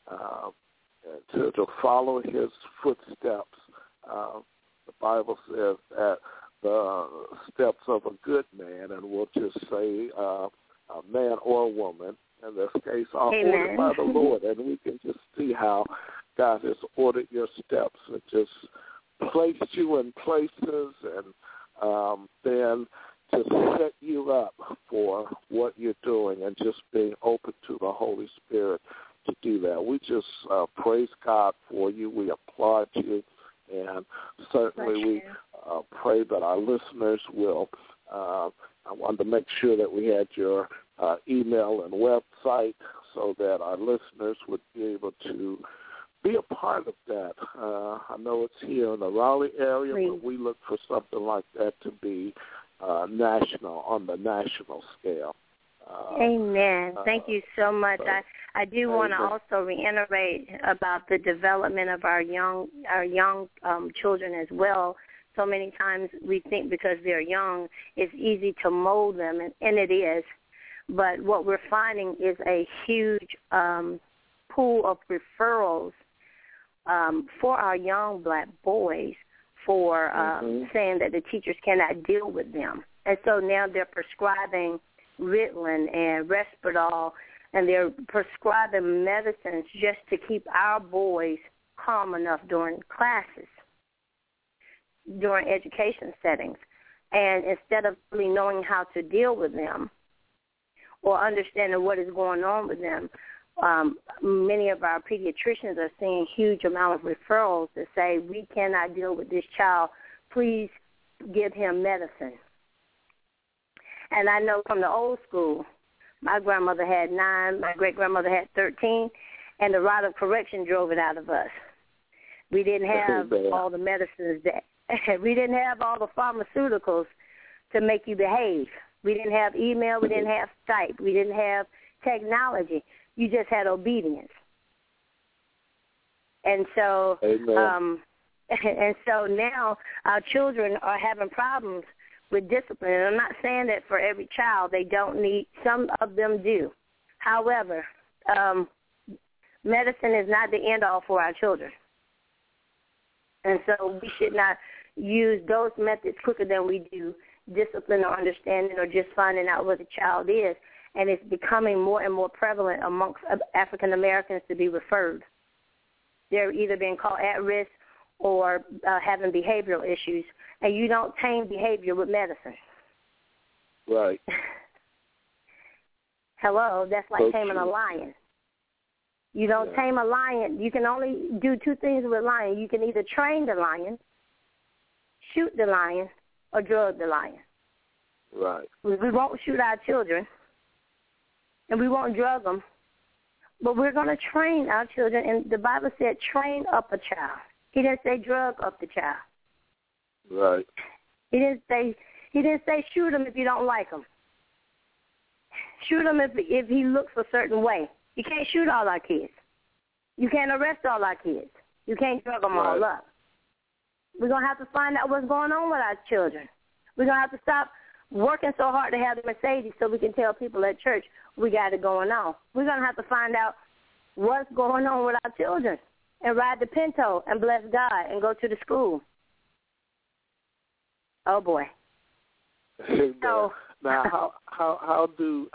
to follow his footsteps. The Bible says that the steps of a good man, and we'll just say a man or a woman, in this case, are ordered by the Lord. And we can just see how God has ordered your steps and just placed you in places and then to set you up for what you're doing, and just being open to the Holy Spirit to do that. We just praise God for you. We applaud you, and certainly we pray that our listeners will. I wanted to make sure that we had your email and website so that our listeners would be able to be a part of that. I know it's here in the Raleigh area, but we look for something like that to be national, on the national scale. Amen. Thank you so much. I do want to also reiterate about the development of our young children as well. So many times we think because they're young, it's easy to mold them, and it is. But what we're finding is a huge pool of referrals for our young black boys for saying that the teachers cannot deal with them. And so now they're prescribing Ritalin and Risperdal, and they're prescribing medicines just to keep our boys calm enough during classes, during education settings. And instead of really knowing how to deal with them, or understanding what is going on with them. Many of our pediatricians are seeing huge amount of referrals that say, we cannot deal with this child. Please give him medicine. And I know from the old school, my grandmother had 9, my great-grandmother had 13, and the rod of correction drove it out of us. We didn't have all the medicines we didn't have all the pharmaceuticals to make you behave. We didn't have email. We didn't have Skype. We didn't have technology. You just had obedience. And so, and so now our children are having problems with discipline. And I'm not saying that for every child they don't need. Some of them do. However, medicine is not the end-all for our children. And so we should not use those methods quicker than we do discipline or understanding or just finding out what the child is. And it's becoming more and more prevalent amongst African Americans to be referred. They're either being called at risk or having behavioral issues. And you don't tame behavior with medicine. Right. Hello, that's like taming a lion. You don't tame a lion. You can only do 2 things with a lion. You can either train the lion, shoot the lion, or drug the lion. Right. We won't shoot our children, and we won't drug them, but we're going to train our children. And the Bible said, train up a child. He didn't say drug up the child. Right. He didn't say shoot him if you don't like him. Shoot him if he looks a certain way. You can't shoot all our kids. You can't arrest all our kids. You can't drug them all up. We're going to have to find out what's going on with our children. We're going to have to stop working so hard to have the Mercedes so we can tell people at church we got it going on. We're going to have to find out what's going on with our children and ride the Pinto and bless God and go to the school. Oh, boy. So, now, how do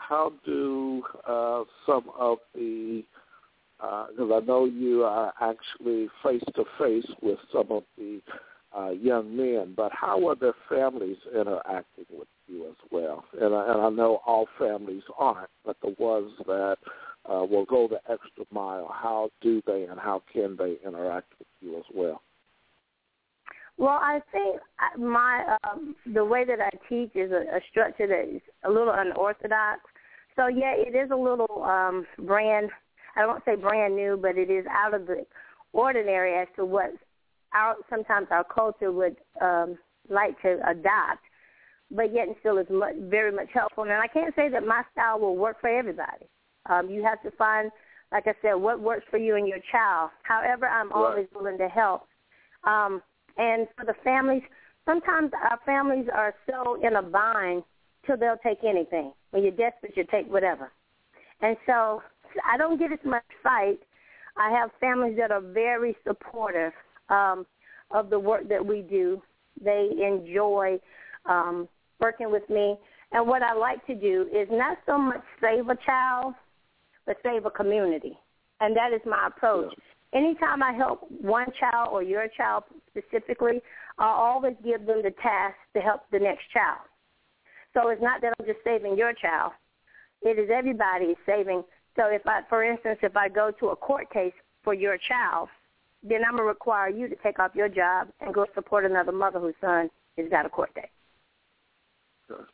some of the because I know you are actually face to face with some of the young men, but how are their families interacting with you as well? And I know all families aren't, but the ones that will go the extra mile, how do they and how can they interact with you as well? Well, I think the way that I teach is a structure that is a little unorthodox. So, yeah, it is a little I won't say brand new, but it is out of the ordinary as to what sometimes our culture would like to adopt, but yet and still is very much helpful. And I can't say that my style will work for everybody. You have to find, like I said, what works for you and your child. However, I'm always willing to help. And for the families, sometimes our families are so in a bind till they'll take anything. When you're desperate, you take whatever. And so I don't get as much fight. I have families that are very supportive of the work that we do. They enjoy working with me. And what I like to do is not so much save a child, but save a community. And that is my approach. Yeah. Anytime I help one child or your child specifically, I always give them the task to help the next child. So it's not that I'm just saving your child. It is everybody saving. So for instance, if I go to a court case for your child, then I'm going to require you to take off your job and go support another mother whose son has got a court date. Sure.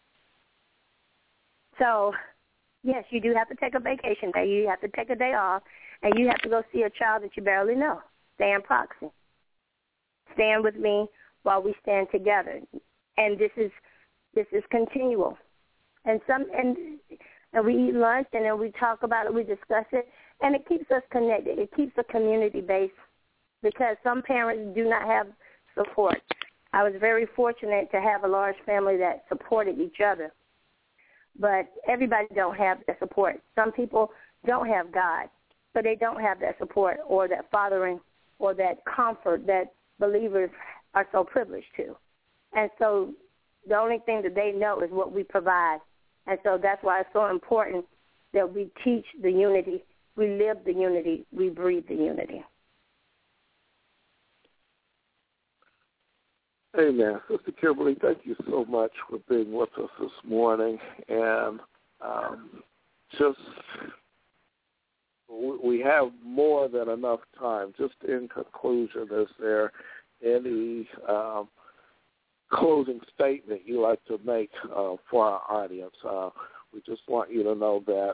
So, yes, you do have to take a vacation day. You have to take a day off, and you have to go see a child that you barely know. Stand proxy. Stand with me while we stand together. And this is continual. And we eat lunch, and then we talk about it, we discuss it, and it keeps us connected. It keeps the community based because some parents do not have support. I was very fortunate to have a large family that supported each other, but everybody don't have that support. Some people don't have God, so they don't have that support or that fathering or that comfort that believers are so privileged to. And so the only thing that they know is what we provide. And so that's why it's so important that we teach the unity, we live the unity, we breathe the unity. Amen. Sister Kimberly, thank you so much for being with us this morning. And just we have more than enough time. Just in conclusion, is there any closing statement you like to make for our audience? We just want you to know that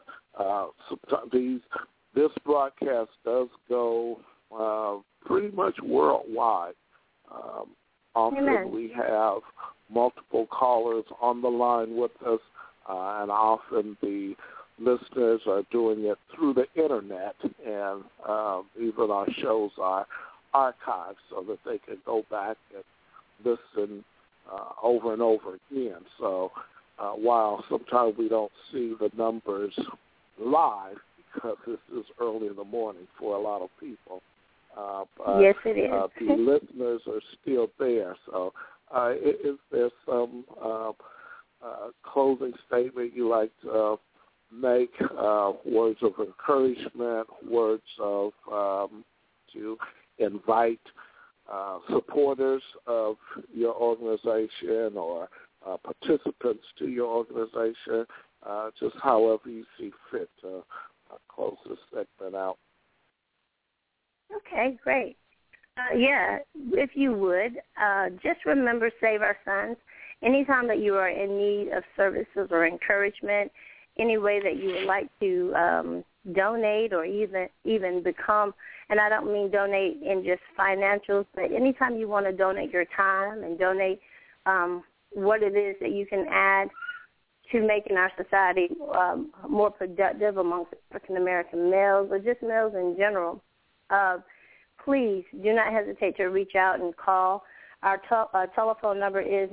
this broadcast does go pretty much worldwide. Often Amen. we have multiple callers on the line with us, and often the listeners are doing it through the Internet, and even our shows are archived so that they can go back and listen over and over again. So while sometimes we don't see the numbers live because this is early in the morning for a lot of people, but yes, it is. the listeners are still there. So is there some closing statement you like to make, words of encouragement, words of to invite supporters of your organization or participants to your organization, just however you see fit to close this segment out? Okay, great. Yeah, if you would, just remember Save Our Sons. Anytime that you are in need of services or encouragement, any way that you would like to donate or even become, and I don't mean donate in just financials, but anytime you want to donate your time and donate what it is that you can add to making our society more productive amongst African-American males or just males in general, please do not hesitate to reach out and call. Our telephone number is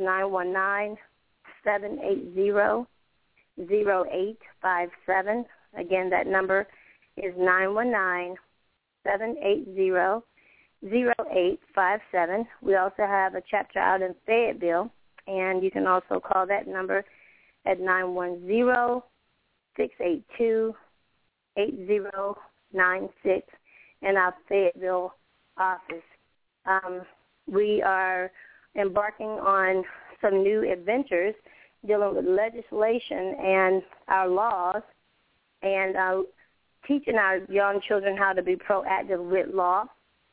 919-780-0857. Again, that number is 919-780-0857. We also have a chapter out in Fayetteville, and you can also call that number at 910-682-8096 in our Fayetteville office. We are embarking on some new adventures dealing with legislation and our laws, and teaching our young children how to be proactive with law.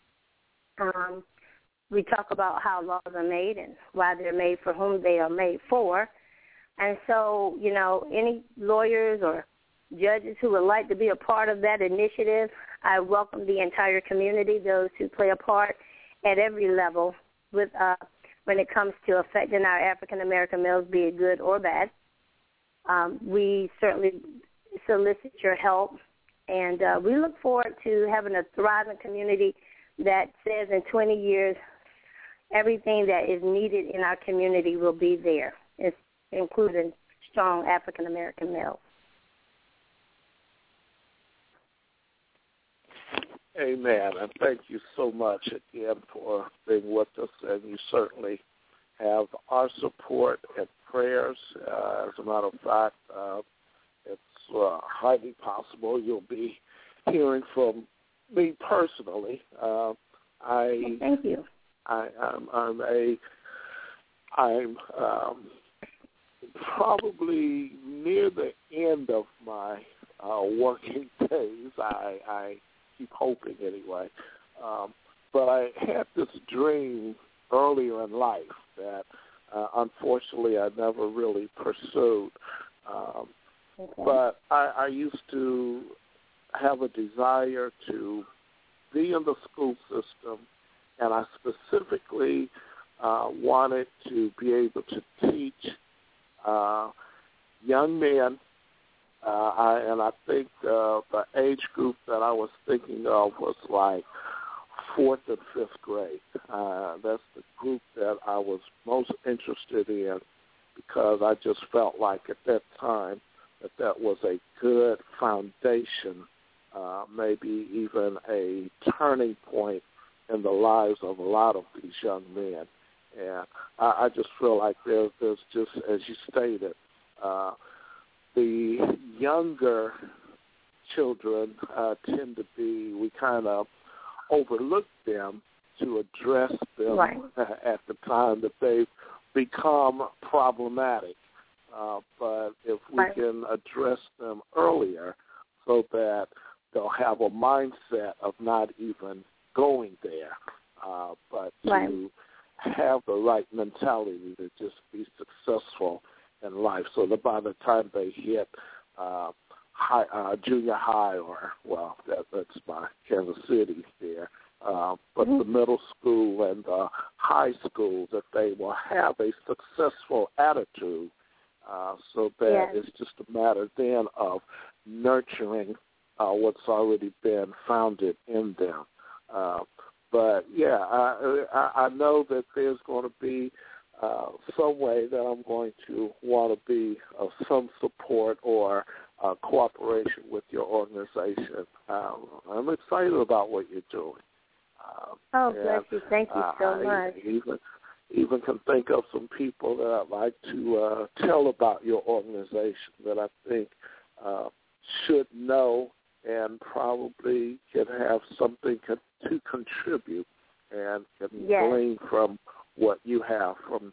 We talk about how laws are made and why they're made, for whom they are made for. And so, you know, any lawyers or judges who would like to be a part of that initiative, I welcome the entire community, those who play a part at every level with when it comes to affecting our African-American males, be it good or bad. We certainly solicit your help, and we look forward to having a thriving community that says in 20 years everything that is needed in our community will be there, including strong African-American males. Amen, and thank you so much again for being with us, and you certainly have our support and prayers. As a matter of fact, it's highly possible you'll be hearing from me personally. Thank you. I'm probably near the end of my working days. I keep hoping anyway. But I had this dream earlier in life that unfortunately I never really pursued. Okay. But I used to have a desire to be in the school system, and I specifically wanted to be able to teach young men. And I think the age group that I was thinking of was like 4th and 5th grade. That's the group that I was most interested in because I just felt like at that time that was a good foundation, maybe even a turning point in the lives of a lot of these young men. And I just feel like there's just, as you stated, the younger children tend to be, we kind of overlook them to address them right. at the time that they've become problematic. but if we can address them earlier so that they'll have a mindset of not even going there, but to have the right mentality to just be successful in life, so that by the time they hit junior high, or, well, that's my Kansas City there, but the middle school and the high school, that they will have a successful attitude, so that it's just a matter then of nurturing what's already been founded in them. But, yeah, I know that there's going to be some way that I'm going to want to be of some support or cooperation with your organization. I'm excited about what you're doing. Bless you. Thank you so much. Even can think of some people that I'd like to tell about your organization that I think should know and probably can have something to contribute and can glean from what you have from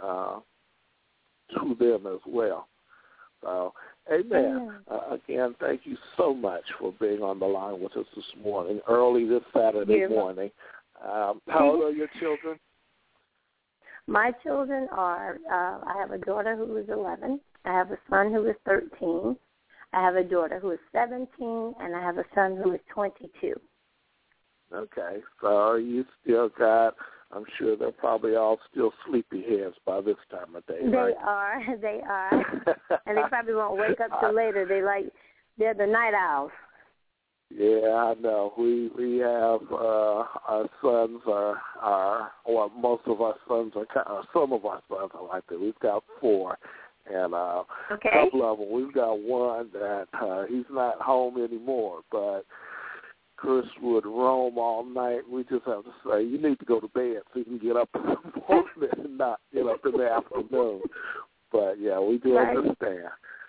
to them as well. So, amen. Again, thank you so much for being on the line with us this morning, early this Saturday morning. How old are your children? My children are, I have a daughter who is 11. I have a son who is 13. I have a daughter who is 17, and I have a son who is 22. Okay, so you still got, I'm sure they're probably all still sleepy heads by this time of day, right? They are. And they probably won't wake up till later. They're the night owls. Yeah, I know. We have our sons most of our sons are, some of our sons are like that. We've got 4. And a couple of them, we've got one that he's not home anymore, but Chris would roam all night. We just have to say, you need to go to bed so you can get up in the morning and not get up in the afternoon. But, yeah, we do understand.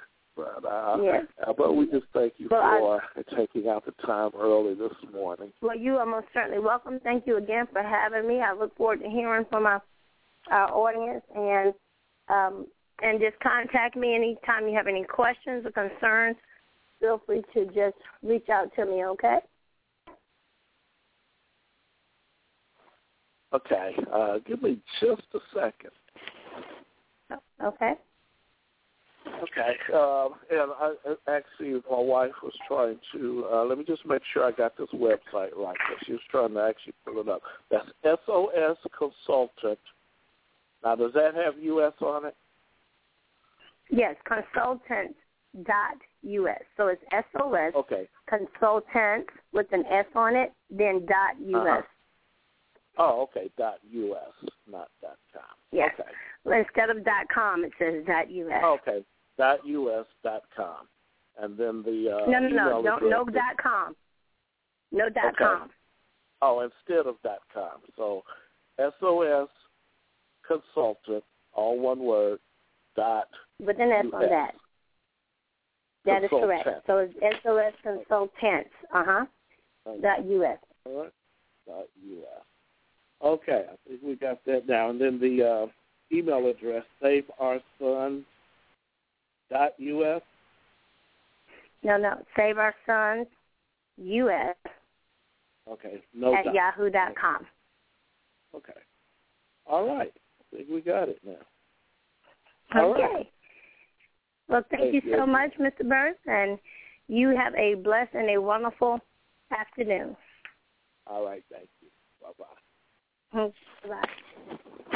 But we just thank you for taking out the time early this morning. Well, you are most certainly welcome. Thank you again for having me. I look forward to hearing from our audience, and just contact me anytime you have any questions or concerns. Feel free to just reach out to me, okay? Okay. Give me just a second. Okay. Okay. And actually, my wife was trying to, let me just make sure I got this website right. She was trying to actually pull it up. That's SOS Consultant. Now, does that have U.S. on it? Yes, consultant.us. So it's SOS consultant with an S on it, then .us. Oh, okay, .us, not .com. Yes. Okay. Well, instead of .com, it says .us. Okay, .us.com. And then the No, no .com. No .com. Oh, instead of .com. So SOS Consultant, all one word, with an S on that. That is correct. So it's SOS Consultants, .us. All right, .us. Okay, I think we got that down. And then the email address, saveoursons.us. No, saveoursons.us. Okay, no at yahoo.com. Okay. All right. I think we got it now. Okay. All right. Well, thank you so much, Mr. Burns, and you have a blessed and a wonderful afternoon. All right. Thank you. Bye-bye. Bye.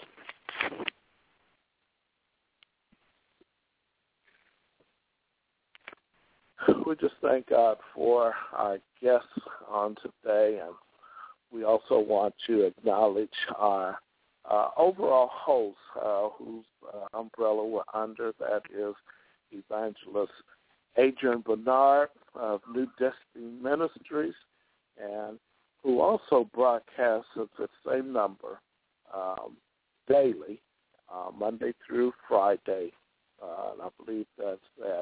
We just thank God for our guests on today, and we also want to acknowledge our overall host, whose umbrella we're under, that is Evangelist Adrian Bernard of New Destiny Ministries, and who also broadcasts at the same number daily, Monday through Friday. And I believe that's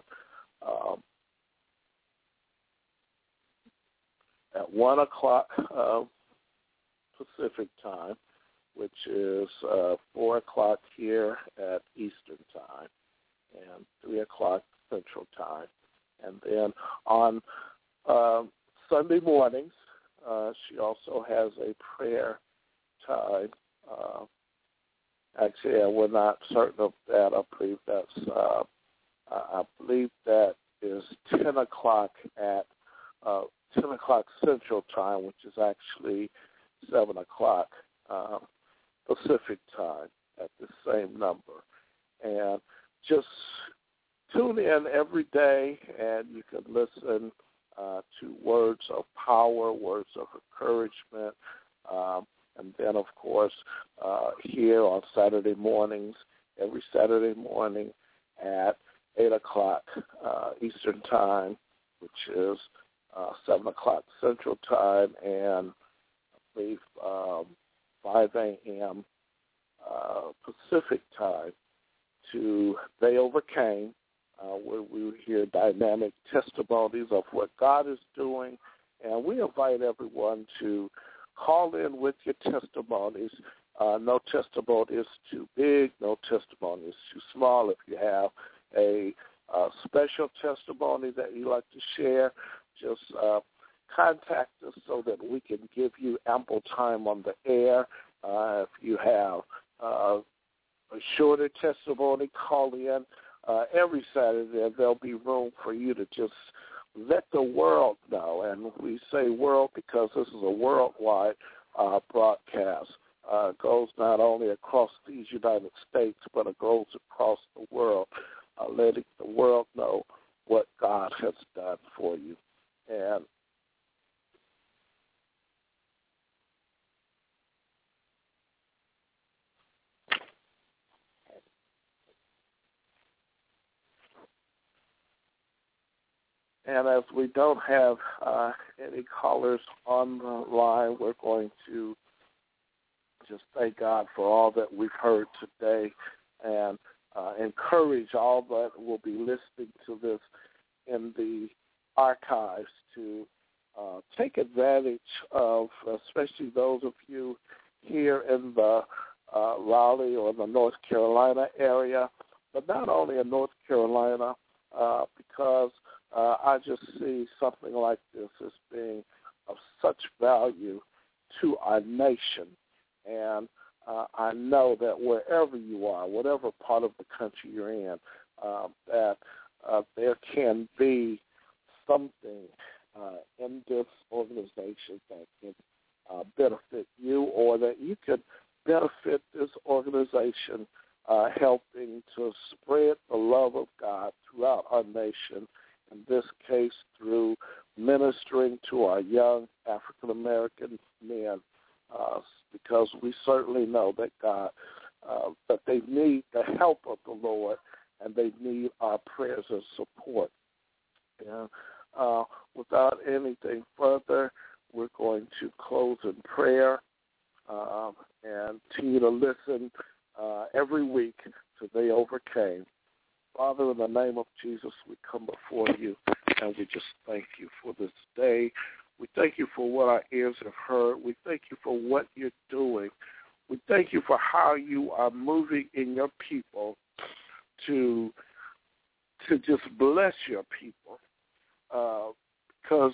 at 1 o'clock Pacific time, which is 4 o'clock here at Eastern time. and 3 o'clock Central Time. And then on Sunday mornings, she also has a prayer time. Actually, we're not certain of that. I believe that is 10 o'clock at 10 o'clock Central Time, which is actually 7 o'clock Pacific Time at the same number. And just tune in every day, and you can listen to words of power, words of encouragement, and then, of course, here on Saturday mornings, every Saturday morning at 8 o'clock Eastern Time, which is 7 o'clock Central Time, and I believe 5 a.m. Pacific Time, to They Overcame, where we hear dynamic testimonies of what God is doing. And we invite everyone to call in with your testimonies. No testimony is too big. No testimony is too small. If you have a special testimony that you'd like to share, just contact us so that we can give you ample time on the air. If you have a shorter testimony, call in every Saturday, and there'll be room for you to just let the world know. And we say world because this is a worldwide broadcast. It goes not only across these United States, but it goes across the world, letting the world know what God has done for you. And as we don't have any callers on the line, we're going to just thank God for all that we've heard today, and encourage all that will be listening to this in the archives to take advantage of, especially those of you here in the Raleigh or the North Carolina area, but not only in North Carolina, because I just see something like this as being of such value to our nation. And I know that wherever you are, whatever part of the country you're in, that there can be something in this organization that can benefit you, or that you could benefit this organization helping to spread the love of God throughout our nation, in this case through ministering to our young African-American men, because we certainly know that God, that they need the help of the Lord, and they need our prayers and support. And without anything further, we're going to close in prayer and continue to listen every week to They Overcame. Father, in the name of Jesus, we come before you, and we just thank you for this day. We thank you for what our ears have heard. We thank you for what you're doing. We thank you for how you are moving in your people to just bless your people, because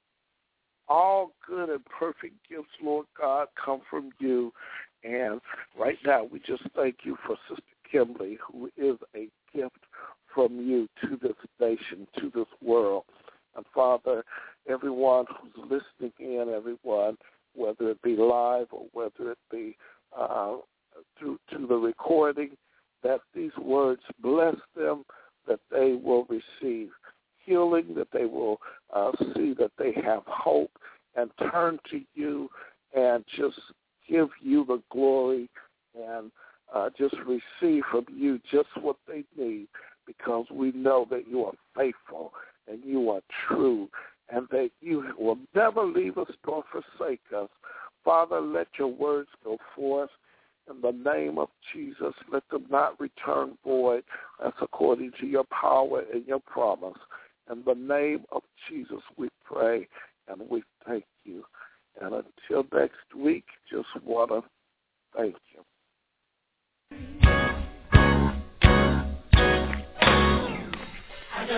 all good and perfect gifts, Lord God, come from you. And right now we just thank you for Sister Kimberly, who is a gift from you to this nation, to this world. And Father, everyone who's listening in, everyone, whether it be live or whether it be through to the recording, that these words bless them, that they will receive healing, that they will see that they have hope and turn to you and just give you the glory and just receive from you just what they need, because we know that you are faithful and you are true and that you will never leave us nor forsake us. Father, let your words go forth in the name of Jesus. Let them not return void. That's according to your power and your promise. In the name of Jesus we pray and we thank you. And until next week, just want to thank you.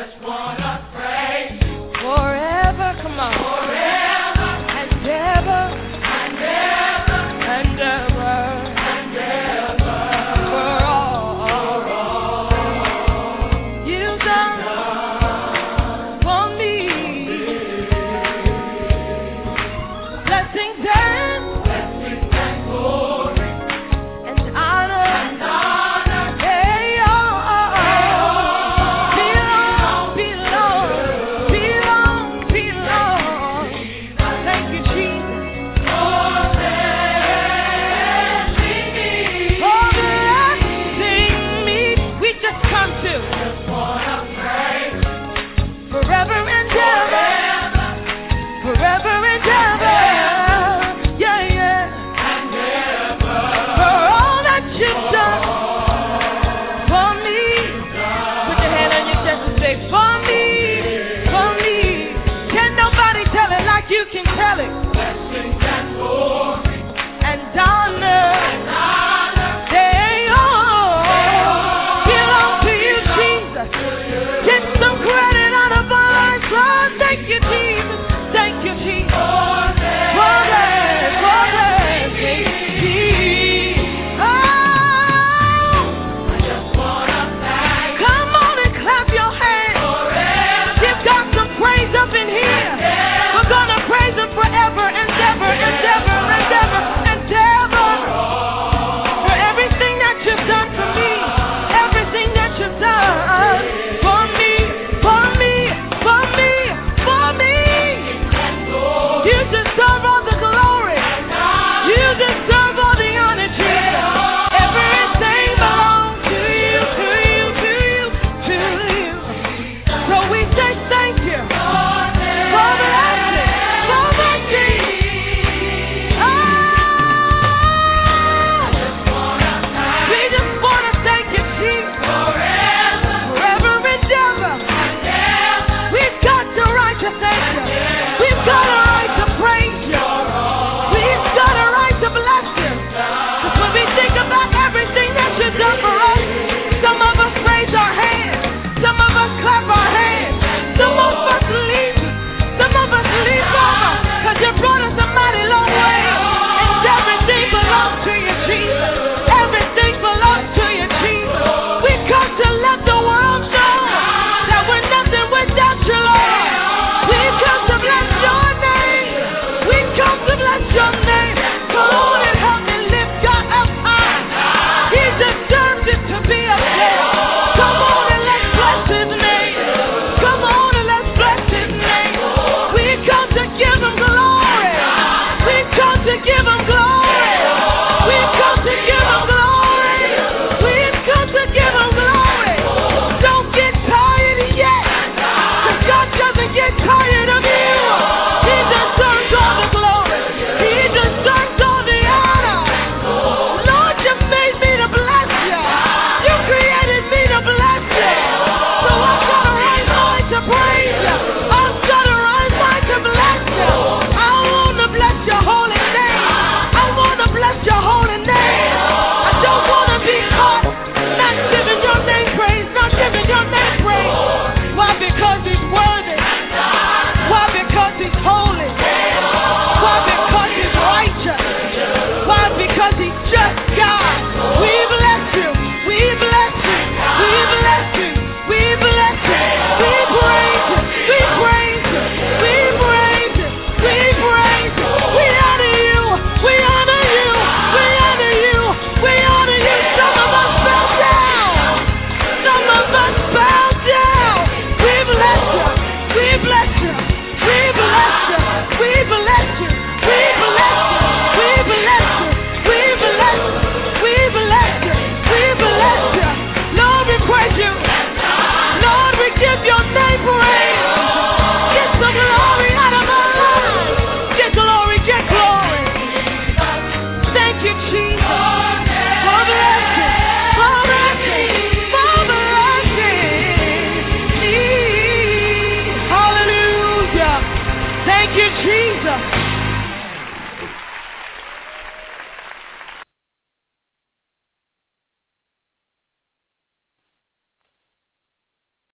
just wanna